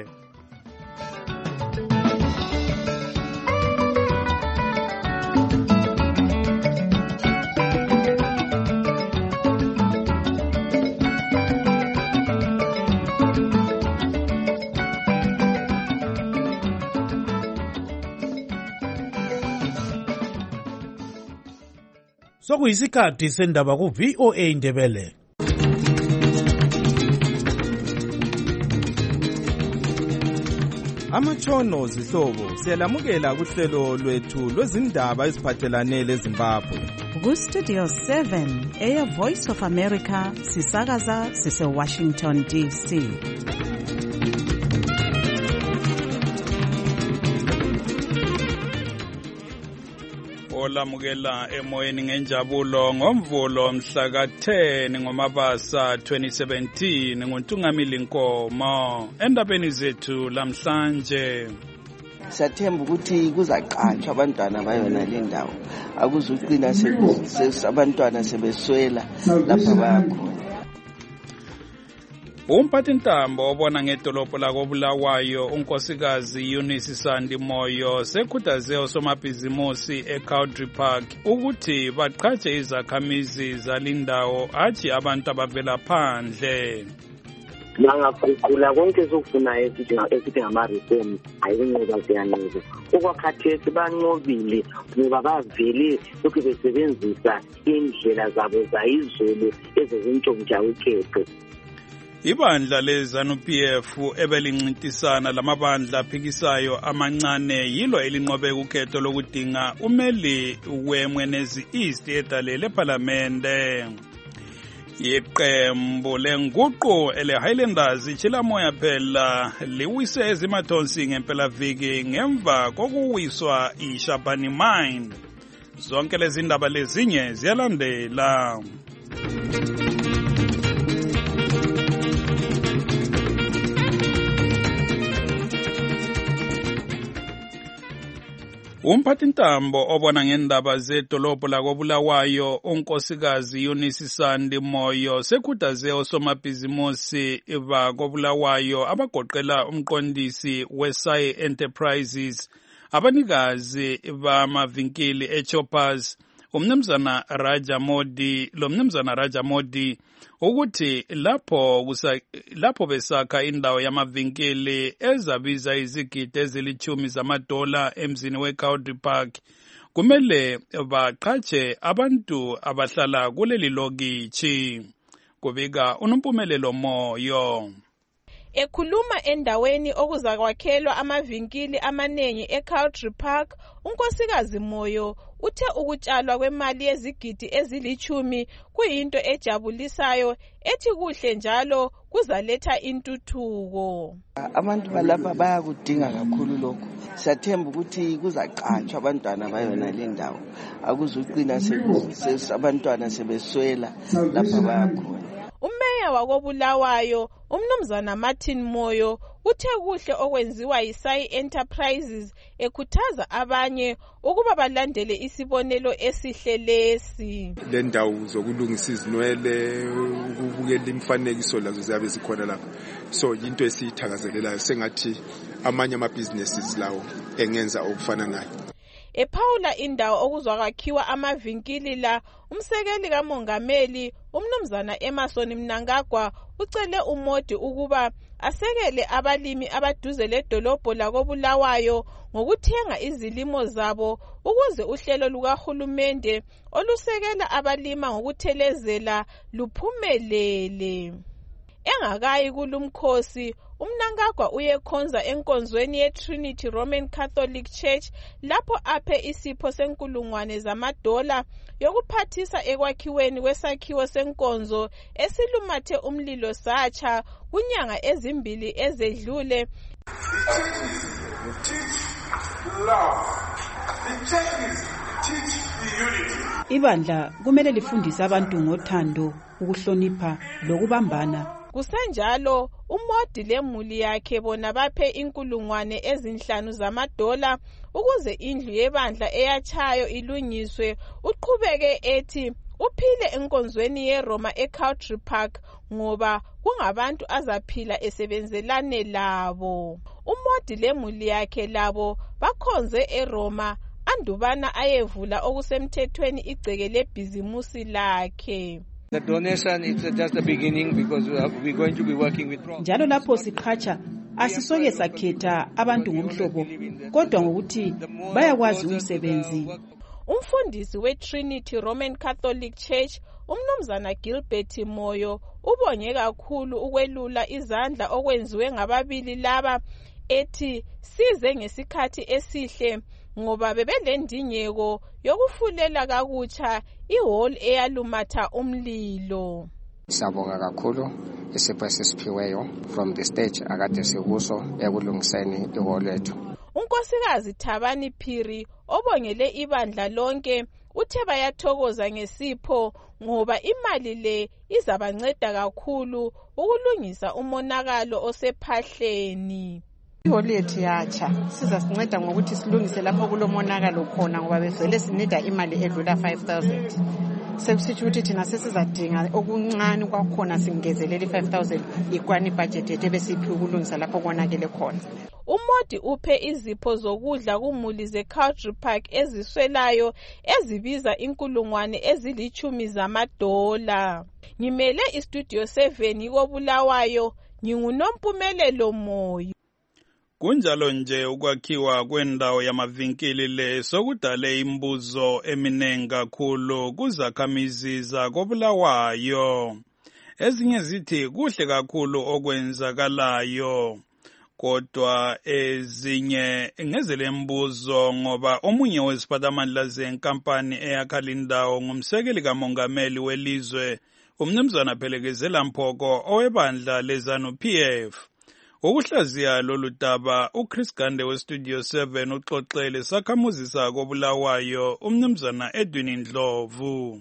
sokuyisikhathi sendaba ku-VOA Indebele. Amatshono zihlobo siyalamukela kuhlelo lwethu lwezindaba eziphathelane leZimbabwe. Ku-Studio 7 Air Voice of America sisakaza sise-Washington DC. Olamukela emoyeni ngenjabulo ngomvulo mhla ka-10 ngoMabasa 2017 nguNtungamili Nkomo. Endabeni zethu lamhlanje siyathemba ukuthi kuzaqatshwa abantwana bayona le ndawo, akuzuqina abantwana sebeswela lapha bayakhona. Umphathintambo obona ngedolobho lakoBulawayo unkosikazi Eunice Sandi Moyo sekhuthaze osomabhizimusi eCowdry Park ukuthi baqhatshe izakhamizi zalindawo athi abantu abavela phandle. Bangaguqula konke sokufunayo esithi ngama-reforms ayikunqoba siyanqoba. Okwakhathesi banqobile ngoba bavele lokhu besebenzisa indlela zabo zayizolo ezezintshontsha ukheqe. Ibandla leZANU-PF ebelincintisana lamabandla aphikisayo amancane yilo elinqobe ukhetho lokudinga umeli weMwenezi East edale lePhalamende. Iqembu lenguqu ele-Highlanders iChilamoya phela liwise ezimathonsi ngempelaviki ngemva kokuwiswa iShabani Mine. Zonke lezi ndaba lezinye ziyalandela. Umphathintambo obona ngendaba zedolobho lakoBulawayo unkosikazi Eunice Sandi Moyo sekhuthaze osomabhizimusi bakoBulawayo abagoqela umqondisi weSai Enterprises, abanikazi bamavinkili eChoppers, umnumzana Raja Modi ukuthi lapho besakha indawo yamavinkili ezabiza izigidi ezilithumi zamadola emzini weCowdry Park kumele baqhatshe abantu abahlala kuleli lokitshi. Kubika uNompumelelo Moyo. Ekhuluma endaweni okuzakwakhelwa amavinkili amaningi eCowdry Park, unkosikazi Moyo uthe ukutshalwa kwemali yezigidi ezilithumi kuyinto ejabulisayo ethi kuhle njalo kuzaletha intuthuko. Abantu balapha bayakudinga kakhulu lokho. Siyathemba ukuthi kuzaqatshwa abantwana bayona le ndawo, akuzuqina abantwana sebeswela lapha bayakhona. Umeya wakoBulawayo umnumzana Martin Moyo uthe kuhle okwenziwa yiSai Enterprises, ekhuthaza abanye ukuba balandele isibonelo esihle lesi. Le ndawo zokulungisa izinwele, ukubukela imifanekiso lazo ziyabe zikhona lapha. So into esiyithakazelelayo sengathi amanye ama-businesses lawo engenza okufana nayo. Ephawula indawo okuzwakwakhiwa amavinkili la, umsekeli kamongameli umnumzana Emerson Mnangagwa ucele uModi ukuba asekele abalimi abaduze ledolobho lakoBulawayo ngokuthenga izilimo zabo ukuze uhlelo lukahulumende olusekela abalima ngokuthelezela luphumelele. Engakayi kulumkhosi, uMnangagwa uyekhonza enkonzweni yeTrinity Roman Catholic Church lapho aphe isipho senkulungwane zamadola yokuphathisa ekwakhiweni kwesakhiwo senkonzo esilumathe umlilo satsha kunyanga ezimbili ezedlule. Ibandla kumele lifundise abantu ngothando, ukuhlonipha lokubambana. Kusenjalo uModi lemuli yakhe bona baphe inkulungwane ezinhlanu zamadola ukuze indlu yebandla eyatshayo ilungiswe. Uqhubeke ethi uphile enkonzweni yeRoma eCowdry Park ngoba kungabantu azaphila esebenzelane labo. uModi lemuli yakhe labo bakhonze eRoma andubana ayevula okusemthethweni igceke lebhizimusi lakhe. The donation is just the beginning because we're going to be working with njalo lapho siqhatsha asisoke sakhetha abantu ngomhlobo kodwa ngokuthi bayakwazi umsebenzi. Umfundisi we-Trinity Roman Catholic Church uMnumzana Gilbert Moyo ubonge kakhulu ukwelula izandla okwenziwe ngababili laba ethi size ngesikhathi esihle ngoba bebelendingeko yokufulela kakutsha ihall eyalumatha umlilo. Siyabonga kakhulu isipho esiphiweyo from the stage akade sikuso ekulungiseni ihall lethu. Unkosikazi Thabani Phiri obongele ibandla lonke uthe bayathokoza ngesipho ngoba imali le izabanceda kakhulu ukulungisa umonakalo osephahleni. Ihall yethu yatsha sizasinceda ngokuthi silungise lapho kulomonakalo khona ngoba bevele sinida imali edlula 5,000. Sekusitsho ukuthi thina sesizadinga okuncane kwakhona singezelele 5,000 ikwani budget yethu ebesiphi ukulungisa lapho konakele khona. Umodi uphe izipho zokudla kumuli ze-Country Park eziswelayo ezibiza $10,000 zamadola. Ngimele istudio 7 koBulawayo, nginguNompumelelo Moyo. Kunjalo nje ukwakhiwa kwendawo yamavinkili le sokudale imbuzo eminengi kakhulu kuzakhamizi zakoBulawayo. Ezinye zithi kuhle kakhulu okwenzakalayo. Kodwa ezinye ngezele mbuzo ngoba omunye weziphathamandla zenkampani eyakha lindawo ngumsekeli kamongameli welizwe uMnumzana Phelekezela Mphoko owebandla leZANU-PF. Ukuhlaziya lolu daba uChris Gande weStudio 7 uxoxele sakhamuzi sakoBulawayo uMnumzana Edwin Ndlovu.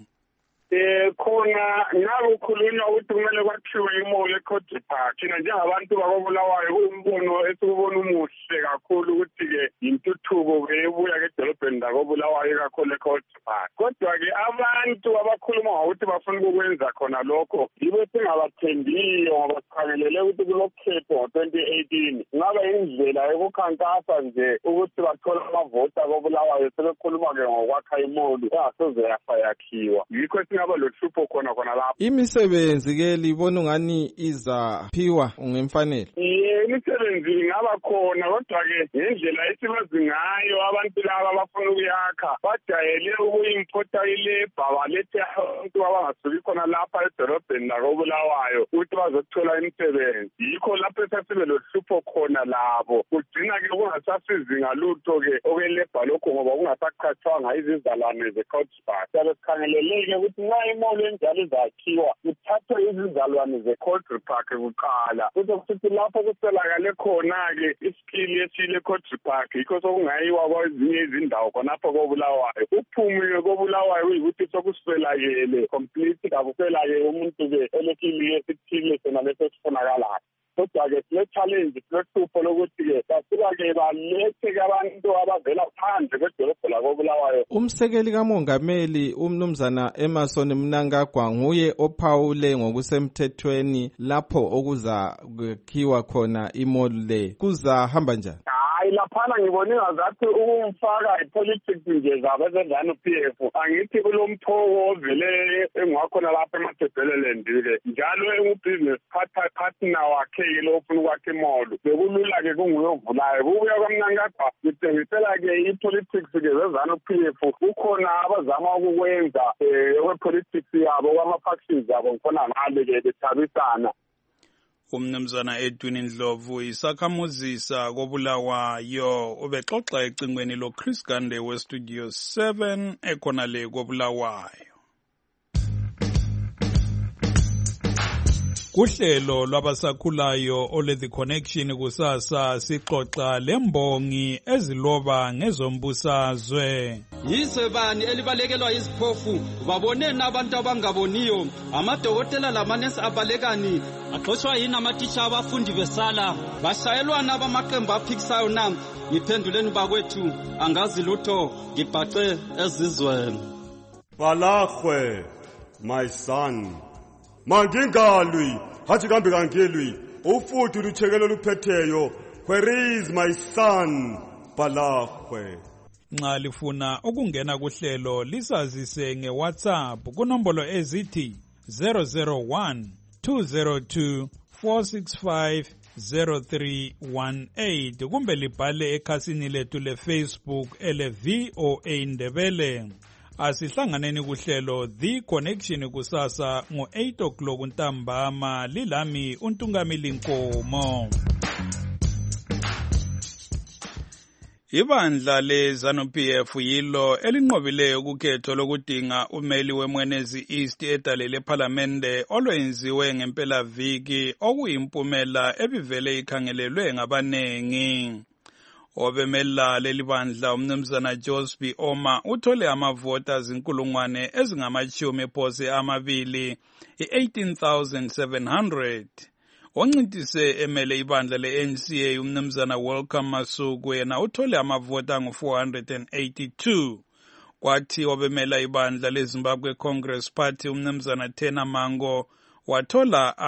Khona nakukhulunywa ukuthi kumele kwakhiwe imall eCountry Park. Thina njengabantu bakoBulawayo umbono esibona umuhle kakhulu ukuthi-ke intuthuko ebuya edolobheni lakoBulawayo kakhulu eCountry Park. Kodwa-ke abantu abakhuluma ngokuthi bafuna ukwenza khona lokho yibo singabathembiyo ngoba sikhangelele ukuthi kulokhetho ngo-2018 kungaba indlela yokukhankasa nje ukuthi bathole amavoti akoBulawayo sebekhuluma-ke ngokwakha imall engasoze yakhiwa. Yikho ngaba lohlupho khona lapha. Imisebenzi ke libona ungani izaphiwa ngemfanelo. Imisebenzi ingaba khona kodwa ke ngendlela esibazi ngayo abantu laba abafuna ukuyakha bajayele ukuyimporta ilebha balethe abantu abangasuki khona lapha edolobheni lakoBulawayo ukuthi bazothola imisebenzi. Yikho lapho esasibe lohlupho khona labo kugcina ke kungasasizi ngalutho ke okwelebha lokho ngoba kungasaqhatshwanga izizalwane ze-Country Park. Sikhangeleleke ukuthi nxa imall enjalo izakhiwa kuthathwe izizalwane ze-Country Park kuqala kuzokuthi lapho kuswelakale khona-ke isikili esile eCountry Park yikho sokungayiwa kwezinye izindawo khonapho koBulawayo. Uphume koBulawayo uyikuthi sokuswelakele complete kakuswelake umuntu-ke elekili esithile sona leso sifunakalayo. Kodwa-ke sile-challenge silohlupho lokuthi-ke basuka-ke balethe-ke abantu abavela phandle kwedolobho lakoBulawayo. Umsekeli kamongameli uMnumzana Emerson Mnangagwa nguye ophawule ngokusemthethweni lapho okuzakhiwa khona imall le. Kuzahamba njani? Hayi laphana ngibone ngazathi ukumfaka ipolitics nje zabo zeZANU-PF angithi kulomthoko ovele engwakhona lapha eMathebeleland-ke njalo engubusiness partner wakhe lo ofuna ukwakha imall bekulula-ke kunguye ovulayo. Kubuya kwaMnangagwa ngithengisela-ke ipolitics-ke zeZANU-PF kukhona abazama ukukwenza okwepolitics yabo kwama-factions abo ngikhona ngale-ke bethabisana. Umnumzana Edwin Ndlovu isakhamuzi sakoBulawayo ubexoxa ecingweni loChris Gande weStudio 7 ekhona le koBulawayo. Kuhlelo lwabasakhulayo ole The Connection kusasa sixoxa lembongi eziloba ngezombusazwe. Yize bani elibalekelwa iziphofu baboneni abantu abangaboniyo amadokotela lamanesi abalekani axoshwa yini amatitsha abafundi besala bashayelwana abamaqembu aphikisayo na ngiphenduleni bakwethu angazi lutho ngibhace ezizweni. Balahwe my son mangingalwi hathi kambe kangelwi ufuthi luthekelo luphetheyo where is my son Balahwe. Nxa lifuna ukungena kuhlelo lisazise ngeWhatsApp kunombolo ezithi 001 202 465 0318 kumbe libhale ekhasini lethu leFacebook ele-VOA Ndebele. Asihlanganeni kuhlelo The Connection kusasa ngo-8 o'clock ntambama. Lilami uNtungamili Nkomo. Ibandla leZANU-PF yilo elinqobileyo kukhetho lokudinga umeli weMwenezi East edalele ephalamende olwenziwe ngempelaviki okuyimpumela ebivele ikhangelelwe ngabanengi. Obemela leli bandla umnumzana Josby Oma uthole amavota zinkulungwane ezingamashumi phose amabili, 18,700. Oncintise emele ibandla le-NCA umnumzana Welcome Masuku yena uthole amavota angu-482. Kwathi obemela ibandla leZimbabwe Congress Party umnumzana Tena Mango wathola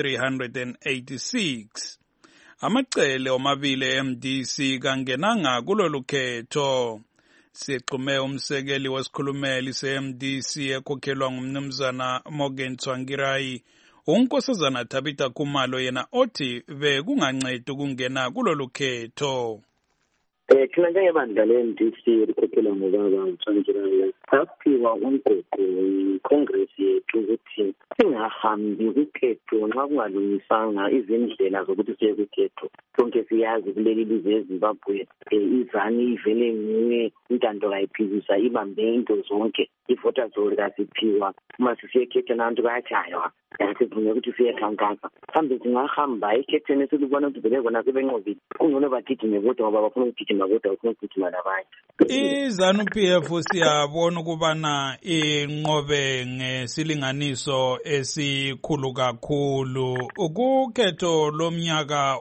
angu-386. Amacele omabili MDC kangenanga kulolu khetho. Sixume umsekeli wesikhulumeli se-MDC ekhokhelwa ngumnumzana Morgan Tsvangirai, uNkosazana Tabitha Khumalo yena othi bekungancedi ukungena kulolu khetho. Thina njengebandla le-MDC elikhokhelwa ngubaba Tsvangirai saphiwa umgoqo yiCongress yethu ukuthi singahambi kukhetho nxa kungalungisanga izindlela zokuthi siye kukhetho. Sonke siyazi kuleli lizwe eZimbabwe iZANU ivele nguye intando kayiphikisa ibambe into zonke. I-voters roll kasiphiwa uma sisiye ekhetheni abantu bayatshaywa yasivume ukuthi siyekhankasa. Kambe singahamba ekhetheni esilibona ukuthi vele bona sebenqobile kungcono bagijime bodwa ngoba bafuna ukugijima kodwa bafuna ukugijima labanye. iZANU-PF siyabona ukubana inqobe ngesilinganiso esikhulu kakhulu. Ukukhetho lomnyaka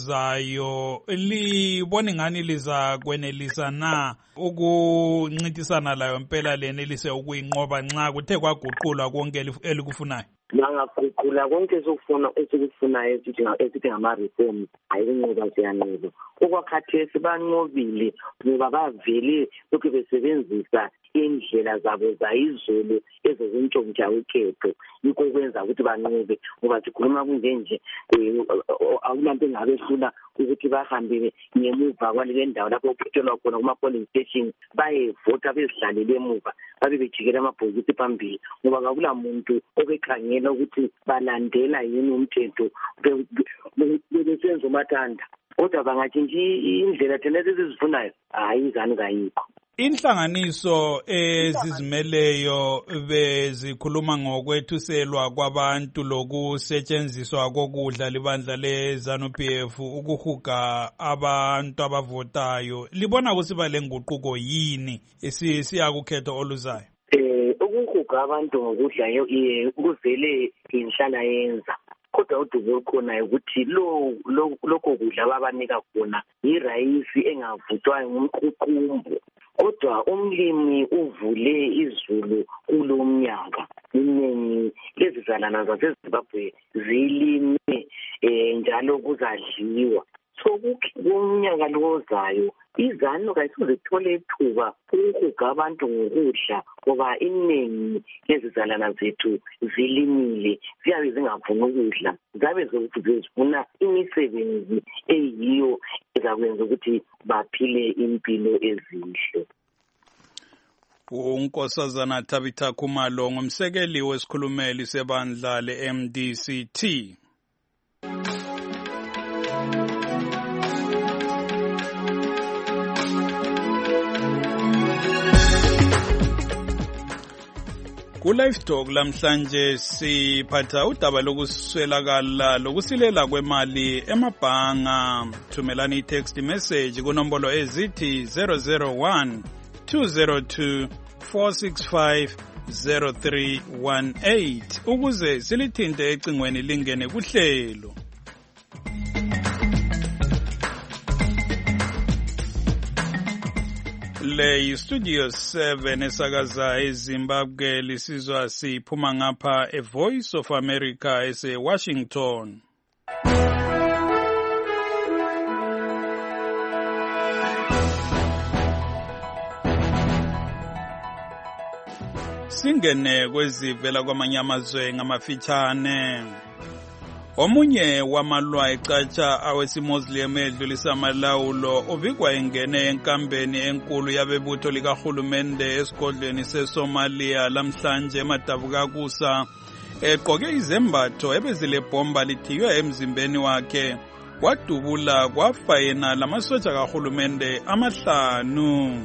ozayo libona ingani liza kwenelisa na ukuncintisana layo impela lenelise ukuyinqoba nxa kuthe kwaguqulwa konke elikufunayo? Bangaguqula konke esikufunayo esithi ngama-reforms ayikunqoba siyanqoba. Okwakhathesi banqobile ngoba bavele lokhu besebenzisa indlela zabo zayizolo ezezintshontsha ukhetho. Yikho kwenza ukuthi banqobe ngoba sikhuluma kunjenje akulanto engabehlula ukuthi bahambe ngemuva kwalele ndawo lapho okhethelwa khona kuma-polling station bayevota bezihlalele emuva babe bejikela amabhokisi phambili ngoba kakula muntu obekhangela ukuthi balandela yini umthetho bebesenza umathanda. Kodwa bangatshintsha indlela thina esizifunayo hayi iZANU kayikho. Inhlanganiso ezizimeleyo bezikhuluma ngokwethuselwa kwabantu lokusetshenziswa kokudla libandla leZANU-PF ukuhuga abantu abavotayo. Libona kusiba lenguquko yini siyakukhetho oluzayo? Ukuhuga abantu ngokudla kuvele inhlala yenza. Kodwa udubo olukhona ukuthi lokho kudla babanika khona yirayisi engavutshwayo ngumququmbu. Kodwa umlimi uvule izulu kulo mnyaka. Iningi lezizalana zaseZimbabwe zilime njalo kuzadliwa. So kumnyaka lozayo iZANU kayisuze ithole ithuba ukuhuga abantu ngokudla ngoba iningi lezizalana zethu zilimile ziyabe zingavuni ukudla zabe zifuna imisebenzi eyiyo ezakwenza ukuthi baphile impilo ezinhle. uNkosazana Tabitha Khumalo ngumsekeli wesikhulumeli sebandla le-MDCT. Ku-Live Talk lamhlanje siphatha udaba lokuswelakala lokusilela kwemali emabhanga. Thumelani i-text message kunombolo ezithi 001 202 465 0318 ukuze silithinte ecingweni lingene kuhlelo. Le Studio 7 esakaza eZimbabwe lisizwa siphuma ngapha eVoice of America ese-Washington. Singene kwezivela kwamanye amazwe ngamafitshane. Omunye wamalwa ecatsha awesimozilem edlulisa amalawulo ubikwa engene enkambeni enkulu yabebutho likahulumende esigodlweni seSomalia lamhlanje emadabukakusa egqoke izembatho ebezilebhomba lithiywe emzimbeni wakhe kwadubula kwafa yena lamasotsha kahulumende 5.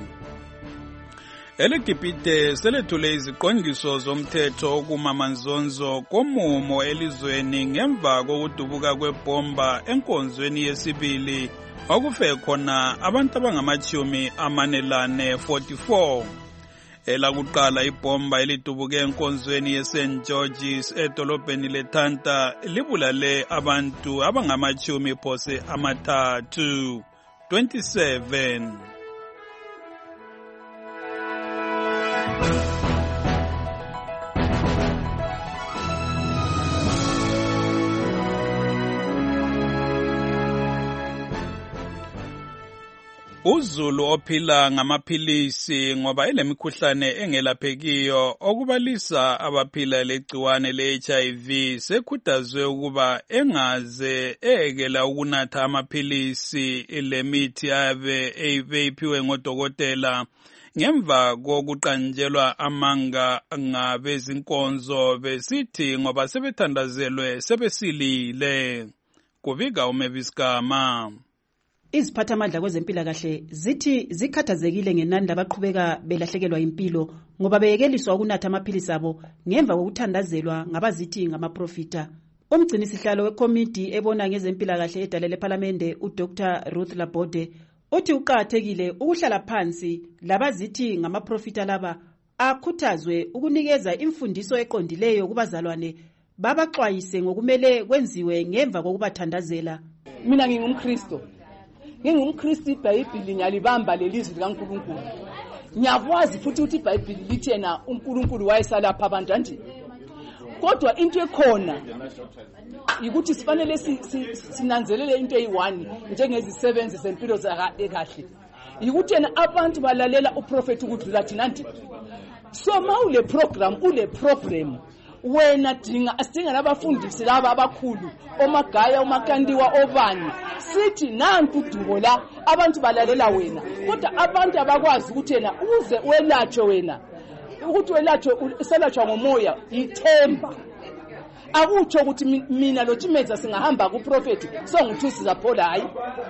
EGibhite selethule iziqondiso zomthetho kumamanzonzo komumo elizweni ngemva kokudubuka kwebhomba enkonzweni yesibili okufe khona abantu abangama-44. Elakuqala ibhomba elidubuke enkonzweni yeSt George's edolobheni leTanta libulale abantu abangama-30. 27. Uzulu ophila ngamaphilisi ngoba elemikhuhlane engelaphekiyo okubalisa abaphila legciwane le-HIV sekhuthazwe ukuba engaze ekela ukunatha amaphilisi lemithi ayabe eyiphiwe ngodokotela ngemva kokuqanjelwa amanga ngabezinkonzo besithi ngoba sebethandazelwe sebesilile. Kubika uMeviskama. Iziphathamandla kwezempilakahle zithi zikhathazekile ngenani labaqhubeka belahlekelwa impilo ngoba beyekeliswa ukunatha amaphilisi abo ngemva kokuthandazelwa ngabazithi ngamaprofita. Umgcinisihlalo wekomiti ebona ngezempilakahle edale lePhalamende uDr Ruth Labode uthi uqakathekile ukuhlala phansi labazithi ngamaprofita laba akhuthazwe ukunikeza imfundiso eqondileyo kubazalwane babaxwayise ngokumele kwenziwe ngemva kokubathandazela. Mina ngingumKristo. NgingumKristu, iBhayibheli ngiyalibamba lelizwi likaNkulunkulu. Ngiyakwazi futhi ukuthi iBhayibheli lithi yena uNkulunkulu wayesalapha abantu kanti. Kodwa into ekhona ukuthi sifanele sinanzelele into eyi1 njengezisebenzi zempilo zakahle. Ukuthi yena abantu balalela uprofeti ukudlula thina nti. So mawule program ule problem wena asidinga labafundisi laba abakhulu omagaya omakandiwa obani sithi nanku dubo la abantu balalela wena kodwa abantu abakwazi ukuthi yena uze welatshwe wena ukuthi welatshwe uselatshwa ngomoya ithemba akutsho ukuthi mina lo Chimeza singahamba kuprofeti songithi sizaphola hayi.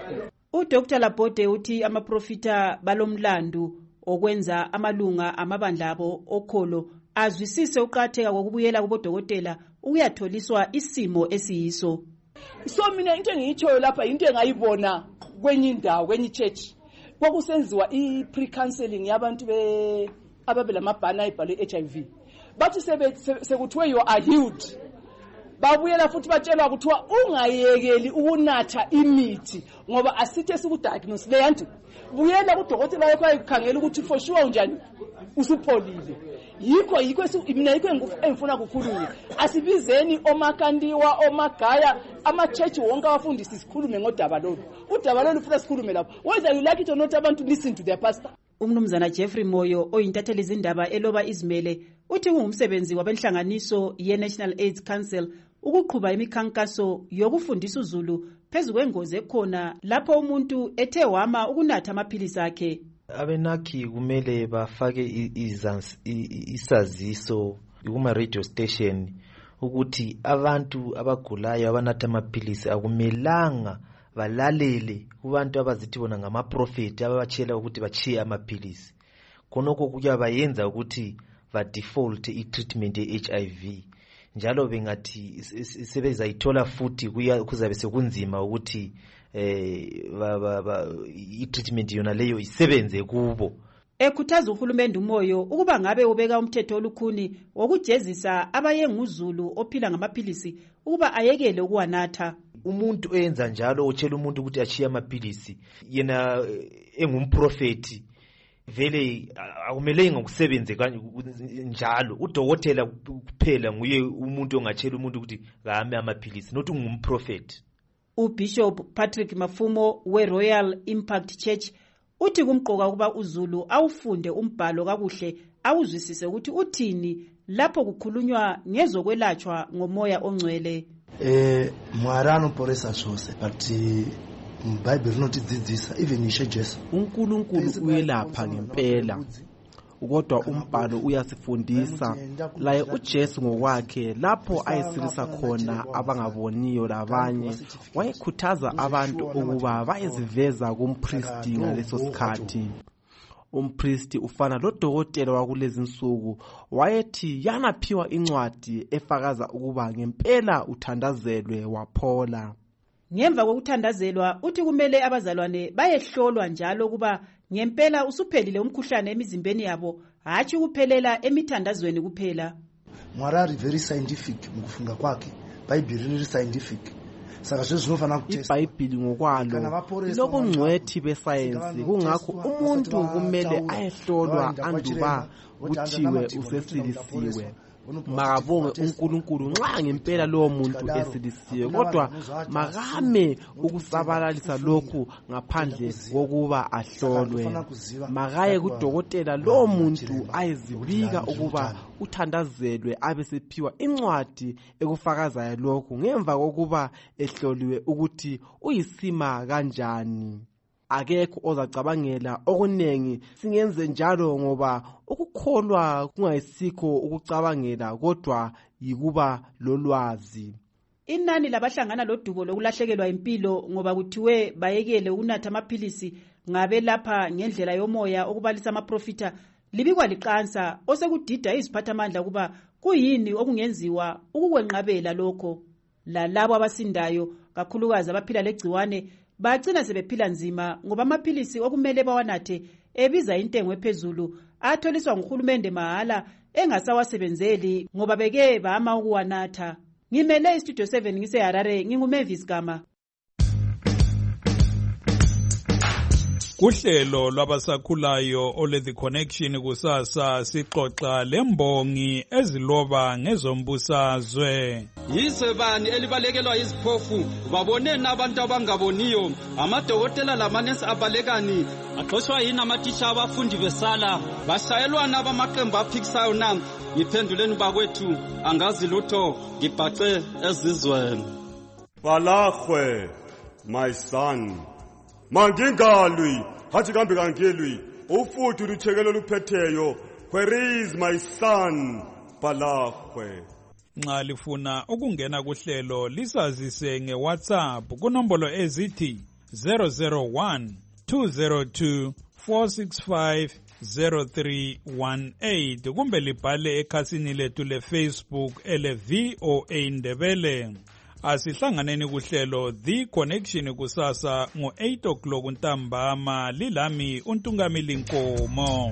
uDr Labode uthi amaprofita balomlando okwenza amalunga amabandla abo okholo azwisise uqatheka kokubuyela kubodokotela ukuyatholiswa isimo esiyiso. So mina into engiyitshoyo lapha into engayibona kwenye indawo kwenye church kwakusenziwa i-pre-counseling yabantu ababelamabhana ayibhalwe HIV bathi sekuthiwe you are healed babuyela futhi batshelwa kuthiwa ungayekeli ukunatha imithi ngoba asithe sikudiagnose leyanto buyela kudokotela wakho ayikhangela ukuthi for sure unjani usupholile. Yikho mina engifuna ukukhuluma asibizeni omakandiwa omagaya ama-church wonke abafundisi sikhulume ngodaba lolu udaba lolu futhi sikhulume lapho whether you like it or not abantu listen to their pastor. Umnumzana Jeffrey Moyo oyintatheli izindaba eloba izimele uthi kungumsebenzi wabenhlanganiso ye-National AIDS Council ukuqhuba imikhankaso yokufundisa uZulu phezu kwengozi ekhona lapho umuntu ethe wama ukunatha amaphilisi akhe. Abenakhi kumele bafake isaziso kuma radio station ukuthi abantu abagulayo abanatha amaphilisi akumelanga balalele kubantu abazithi bona ngamaprofeti ababatshela ukuthi bachiye amaphilisi. Khonokho kuyabayenza ukuthi ba default i-treatment ye-HIV njalo bengathi sebezayithola futhi kuzabe sekunzima ukuthi i-treatment yona leyo isebenze kubo. Ekhuthaza uhulumende uMoyo ukuba ngabe ubeka umthetho olukhuni wokujezisa abayenguzulu ophila ngamaphilisi ukuba ayekele ukuwanatha. Umuntu oyenza njalo otshela umuntu ukuthi achiye amaphilisi yena engumprofeti vele akumelanga ngokusebenze njalo. Udokotela kuphela nguye umuntu ongatshela umuntu ukuthi kahame amaphilisi not ungumprofeti. uBishop Patrick Mafumo we-Royal Impact Church uthi kumqoka ukuba uZulu awufunde umbhalo kakuhle awuzwisise ukuthi uthini lapho kukhulunywa ngezokwelatshwa ngomoya ongcwele. Mwari anoporesa zvose but muBhayibheri rinotidzidzisa even Ishe Jesu uNkulunkulu uyelapha ngempela kodwa umbhalo uyasifundisa laye uJesu ngokwakhe lapho ayesilisa khona abangaboniyo labanye wayekhuthaza abantu ukuba bayeziveza kumpristi ngaleso sikhathi. Umpristi ufana lodokotela wakulezi insuku wayethi yanaphiwa incwadi efakaza ukuba ngempela uthandazelwe waphola. Ngemva kokuthandazelwa uthi kumele abazalwane bayehlolwa njalo ukuba ngempela usuphelile umkhuhlane emizimbeni yabo hatshi kuphelela emithandazweni kuphela. Mwari ari very scientific mukufunga kwakhe, Bhayibheri riri scientific. Saka zvinofana kutesta. iBhayibheli ngokwalo lobungcwethi besayensi kungakho umuntu kumele ayehlolwa anduba kuthiwe usesilisiwe. Makabonge uNkulunkulu nxa ngempela lowo muntu esilisiwe kodwa makame ukusabalalisa lokhu ngaphandle kokuba ahlolwe. Makaye kudokotela lowo muntu ayezibika ukuba uthandazelwe abesephiwa incwadi ekufakazayo lokhu ngemva kokuba ehloliwe ukuthi uyisima kanjani. Akekho ozacabangela okunengi singenze njalo ngoba ukukholwa kungayisikho ukucabangela kodwa yikuba lolwazi. Inani labahlangana lodubo lokulahlekelwa impilo ngoba kuthiwe bayekele ukunatha amaphilisi ngabe lapha ngendlela yomoya okubalisa amaprofita libikwa liqansa osekudida iziphathamandla kuba kuyini okungenziwa ukukwenqabela lokho. Lalabo abasindayo kakhulukazi abaphila legciwane bagcina sebephila nzima ngoba amaphilisi okumele bawanathe ebiza intengo ephezulu atholiswa nguhulumende mahala engasawasebenzeli ngoba beke bama ukuwanatha. Ngimele iStudio 7 ngiseHarare nginguMavis Gama. Kuhlelo lwabasakhulayo ole The Connection kusasa sixoxa lembongi eziloba ngezombusazwe. Yize bani elibalekelwa iziphofu baboneni abantu abangaboniyo amadokotela lamanesi abalekani axoshwa yini amatitsha abafundi besala bashayelwana abamaqembu aphikisayo na ngiphenduleni bakwethu angazi lutho ngibhace ezizweni. Balahwe my son mangingalwi hathi kambe kangelwi ufuthi luthekelo luphetheyo where is my son Balahwe. Nxa lifuna ukungena kuhlelo lisazise ngeWhatsApp kunombolo ezithi 001 202 465 0318 kumbe libhale ekhasini lethu leFacebook ele VOA Ndebele. Asihlanganeni kuhlelo The Connection kusasa ngo-8 o'clock ntambama lilami uNtungamili Nkomo.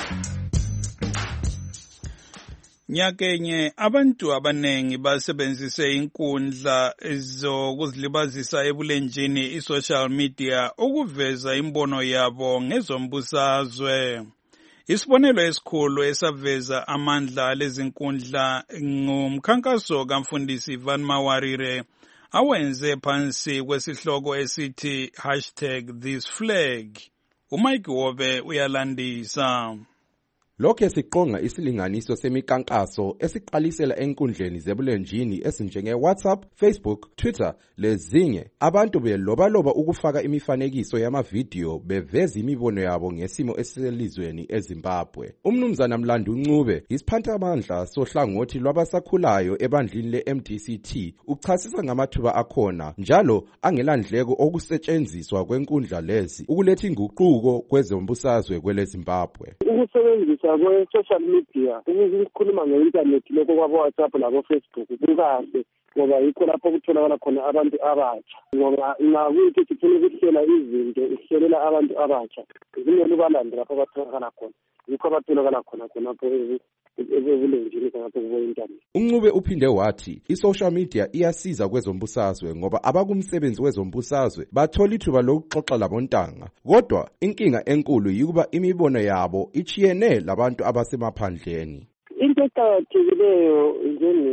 Nyakenye abantu abanengi basebenzise inkundla zokuzilibazisa ebulenjini i-social media ukuveza imbono yabo ngezombusazwe. Isibonelo esikhulu esaveza amandla lezinkundla ngumkhankaso kamfundisi Ivan Mawarire awenze phansi kwesihloko esithi #ThisFlag. uMike Wobe uyalandisa. Lokho siqonga isilinganiso semikankaso esiqalisela enkundleni zebulenjini esinjenge WhatsApp, Facebook, Twitter lezinye. Abantu belobaloba ukufaka imifanekiso yamavidiyo beveza imibono yabo ngesimo esiselizweni eZimbabwe. Umnumzana Mlandu Ncube, isiphathamandla sohlangothi lwabasakhulayo ebandlini leMDCT, uchasisa ngamathuba akhona njalo angelandleko okusetshenziswa kwenkundla lezi ukuletha inguquko kwezombusazwe kweleZimbabwe. Ukusebenzisa kwe-social media ukukhuluma nge-internet lokho kwabo-WhatsApp labo-Facebook kukahle ngoba yikho lapho kutholakala khona abantu abatsha ngoba ngakuthi sifuna ukuhlela izinto sihlelela abantu abatsha zimele ubalande lapho abatholakala khona yikho abatholakala khona khonapho ebulenjini khonapho kubo-internet. uNcube uphinde wathi i-social media iyasiza kwezombusazwe ngoba abakumsebenzi wezombusazwe bathola ithuba lokuxoxa labontanga kodwa inkinga enkulu yikuba imibono yabo ichiyene labantu abasemaphandleni. Into eqakathekileyo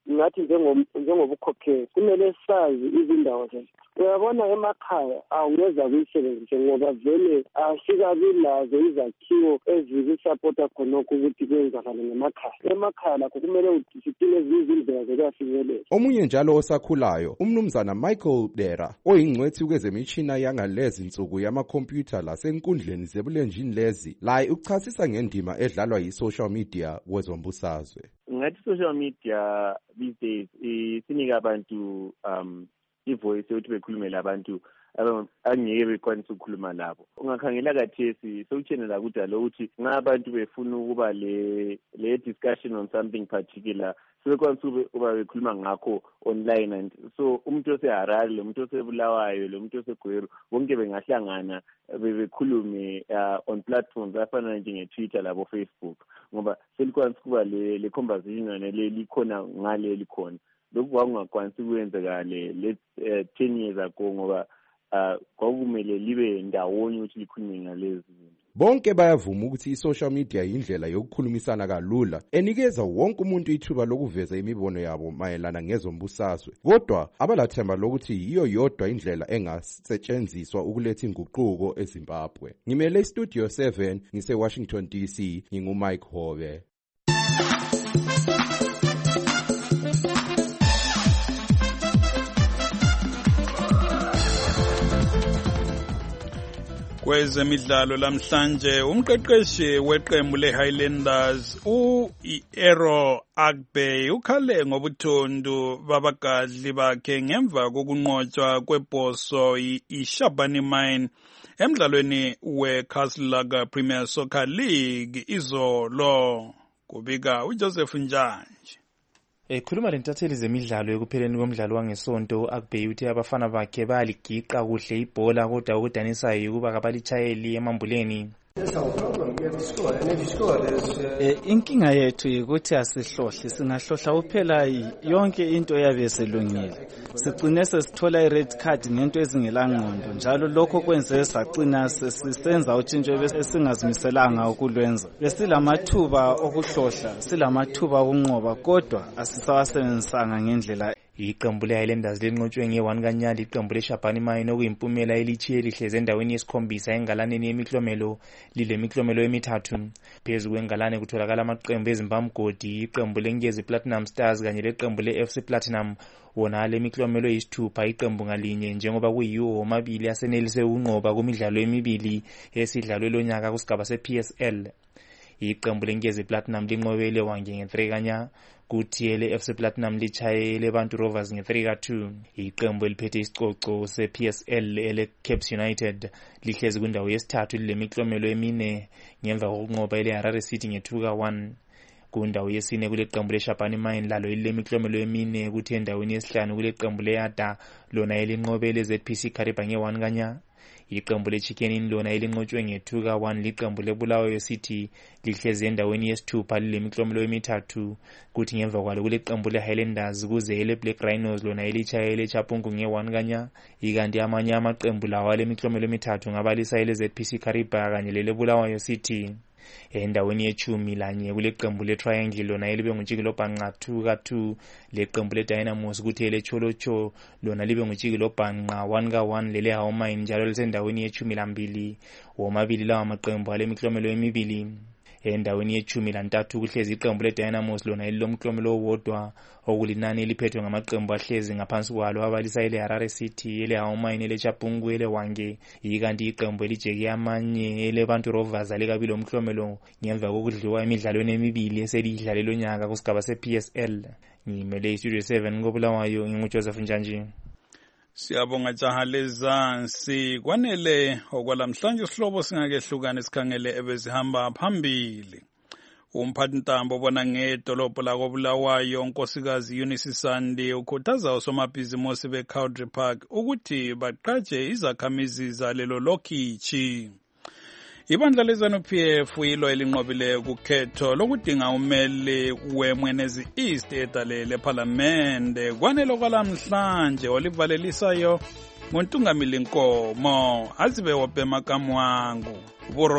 ngathi njengobukhokheli kumele sazi izindawo zethu. Uyabona emakhaya awungeza kuyisebenzise ngoba vele asikabi lazo izakhiwo ezikusapota khonokho ukuthi kwenzakale ngemakhaya. Emakhaya lakho kumele sidinge izindlela zokuyafinyelela. Omunye njalo osakhulayo umnumzana Michael Dera oyingcwethi kwezemishina yangalezi insuku yamakhompyutha lasenkundleni zebulenjini lezi laye ukuchasisa ngendima edlalwa yi-social media kwezombusazwe. Ngathi social media these days isinika abantu ivoice yokuthi bekhulume labantu angeke bekwanisa ukukhuluma labo. Ungakhangela kathesi sokutshena kudala ukuthi ngabantu befuna ukuba le discussion on something particular sebekwanisa ukuba bekhuluma ngakho online, and so umuntu oseHarare lo muntu osebulawayo lo muntu osegweru bonke bengahlangana bekhulume on platforms afana njenge-Twitter labo Facebook, ngoba selikwanisa ukuba le conversation likhona ngale likhona. Lokhu kwakungakwanisi kwenzekale le 10 years ago ngoba kwakumele libe ndawonye ukuthi likhulume ngalezi zinto. Bonke bayavuma ukuthi i-social media yindlela yokukhulumisana kalula enikeza wonke umuntu ithuba lokuveza imibono yabo mayelana ngezombusazwe, kodwa abalathemba lokuthi yiyo yodwa indlela engasetshenziswa ukuletha inguquko eZimbabwe. Ngimele iStudio 7 ngise-Washington DC, ngingu-Mike Hobe. Kwezemidlalo lamhlanje umqeqeshi weqembu leHighlanders u-Ero Agbe ukhale ngobuthondu babagadli bakhe ngemva kokunqotshwa kwebhoso iShabani Mine emdlalweni weCastle Premier Soccer League izolo. Kubika uJoseph Njanje. Ekhuluma lentatheli zemidlalo ekupheleni komdlalo wangesonto, Agbe uthi abafana bakhe bayaligiqa kuhle ibhola kodwa ukudanisayo ukuba kabalitshayeli emambuleni. Inkinga yethu ukuthi asihlohli, singahlohla uphela yonke into yabe selungile. Sigcine sesithola i-red card ngento ezingelangqondo, njalo lokho kwenze sagcina sisenza utshintsho esingazimiselanga ukulwenza. Besilamathuba okuhlohla, silamathuba okunqoba, kodwa asisawasebenzisanga ngendlela. Iqembu leHighlanders linqotshwe nge-1 kaNyali iqembu leShabani Mine okuyimpumela elitshiye lihleze endaweni yesikhombisa engalaneni yemiklomelo, lilemiklomelo emithathu. Phezu kwengalane kutholakala amaqembu eZimbabwe, iqembu leNkezi Platinum Stars kanye leqembu leFC Platinum. Wona lemiklomelo eyisithupha iqembu ngalinye njengoba kuyiwo omabili asenelise ukunqoba kumidlalo emibili esidlalwe lonyaka kusigaba sePSL. Iqembu leNkezi Platinum linqobele Wange nge-3 kanya, kuthi ele-FC Platinum litshayele Bantu Rovers nge-3 ka-2. Iqembu eliphethe isicoco se-PSL ele-Caps United lihlezi kwindawo yesithathu lilemiklomelo emine ngemva kokunqoba ele-Harare City nge-2 ka-1. Kundawo yesine kule qembu leShabani Mine lalo ilemiklomelo emine, kuthi endaweni yesihlanu kule qembu leYada lona elinqobele ZPC Kariba nge-1 kanya. Iqembu leChicken lona elinqotshwe nge-2 ka-1 liqembu lebulawayo City lihlezi endaweni yesithupha lilemiklomelo emithathu, kuthi ngemva kwalo kule qembu leHighlanders kuze ele-Black Rhinos lona elitshayele Chapungu nge-1 kanya. Ikanti amanye amaqembu lawo alemiklomelo emithathu ngabalisa ele-ZPC Kariba kanye lelebulawayo City. Endaweni ye-11 kule qembu le-Triangle lona elibe nguTshikilobhanqa 2 ka-2, leqembu le-Dynamos kuthi ele-Cholocho lona libe nguTshikilobhanqa 1 ka-1 lele-Hawmine njalo lisendaweni ye-12. Womabili lawa maqembu alemiklomelo emibili. Endaweni ye-13 kuhlezi iqembu le-Dynamos lona elilomklomelo owodwa, okulinani eliphethwe ngamaqembu ahlezi ngaphansi kwalo abalisa ele-Harare City, ele-Hawmine, ele-Chapungu, ele-Wange. Ikanti iqembu elijeke amanye ele-Bantu Rovers alikabili umklomelo ngemva kokudliwa emidlalweni emibili eselidlale lonyaka kusigaba se-PSL. Ngimele iStudio 7 koBulawayo, nginguJoseph Njanje. Siyabonga jaha lezansi. Kwanele okwalamhlanje isihlobo singakehlukane sikhangele ebezihamba phambili. Umphathintambo bona ngedolobho lakoBulawayo unkosikazi Eunice Sandi ukhuthaza osomabhizinisi beCountry Park ukuthi baqatshe izakhamizi zalelo lokhishi. Ibandla leZANU-PF yilo elinqobile kukhetho lokudinga umeli weMwenezi East edale leParlamente. Kwanele kwalamhlanje olivalelisayo ngontungamili Nkomo azibe wobhema kamwangu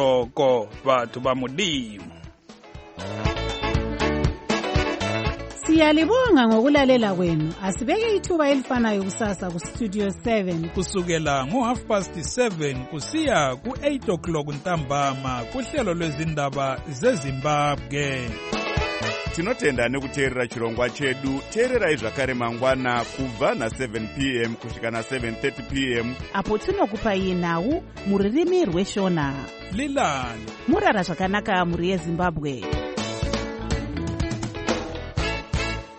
buroko bathu bamudimo. Siyalibonga ngokulalela kwenu. Asibeke ithuba elifanayo kusasa ku Studio 7 kusukela ngo7:30 kusiya ku8 o'clock ntambama kuhlelo lwezindaba zeZimbabwe. Tinotenda nekuteerera chirongwa chedu. Teererai zvakare mangwana kubva na7 p.m. kusvika na7:30 p.m. apo tinokupai nhau muririmi rweshona. Lilani murara zvakanaka muri yeZimbabwe.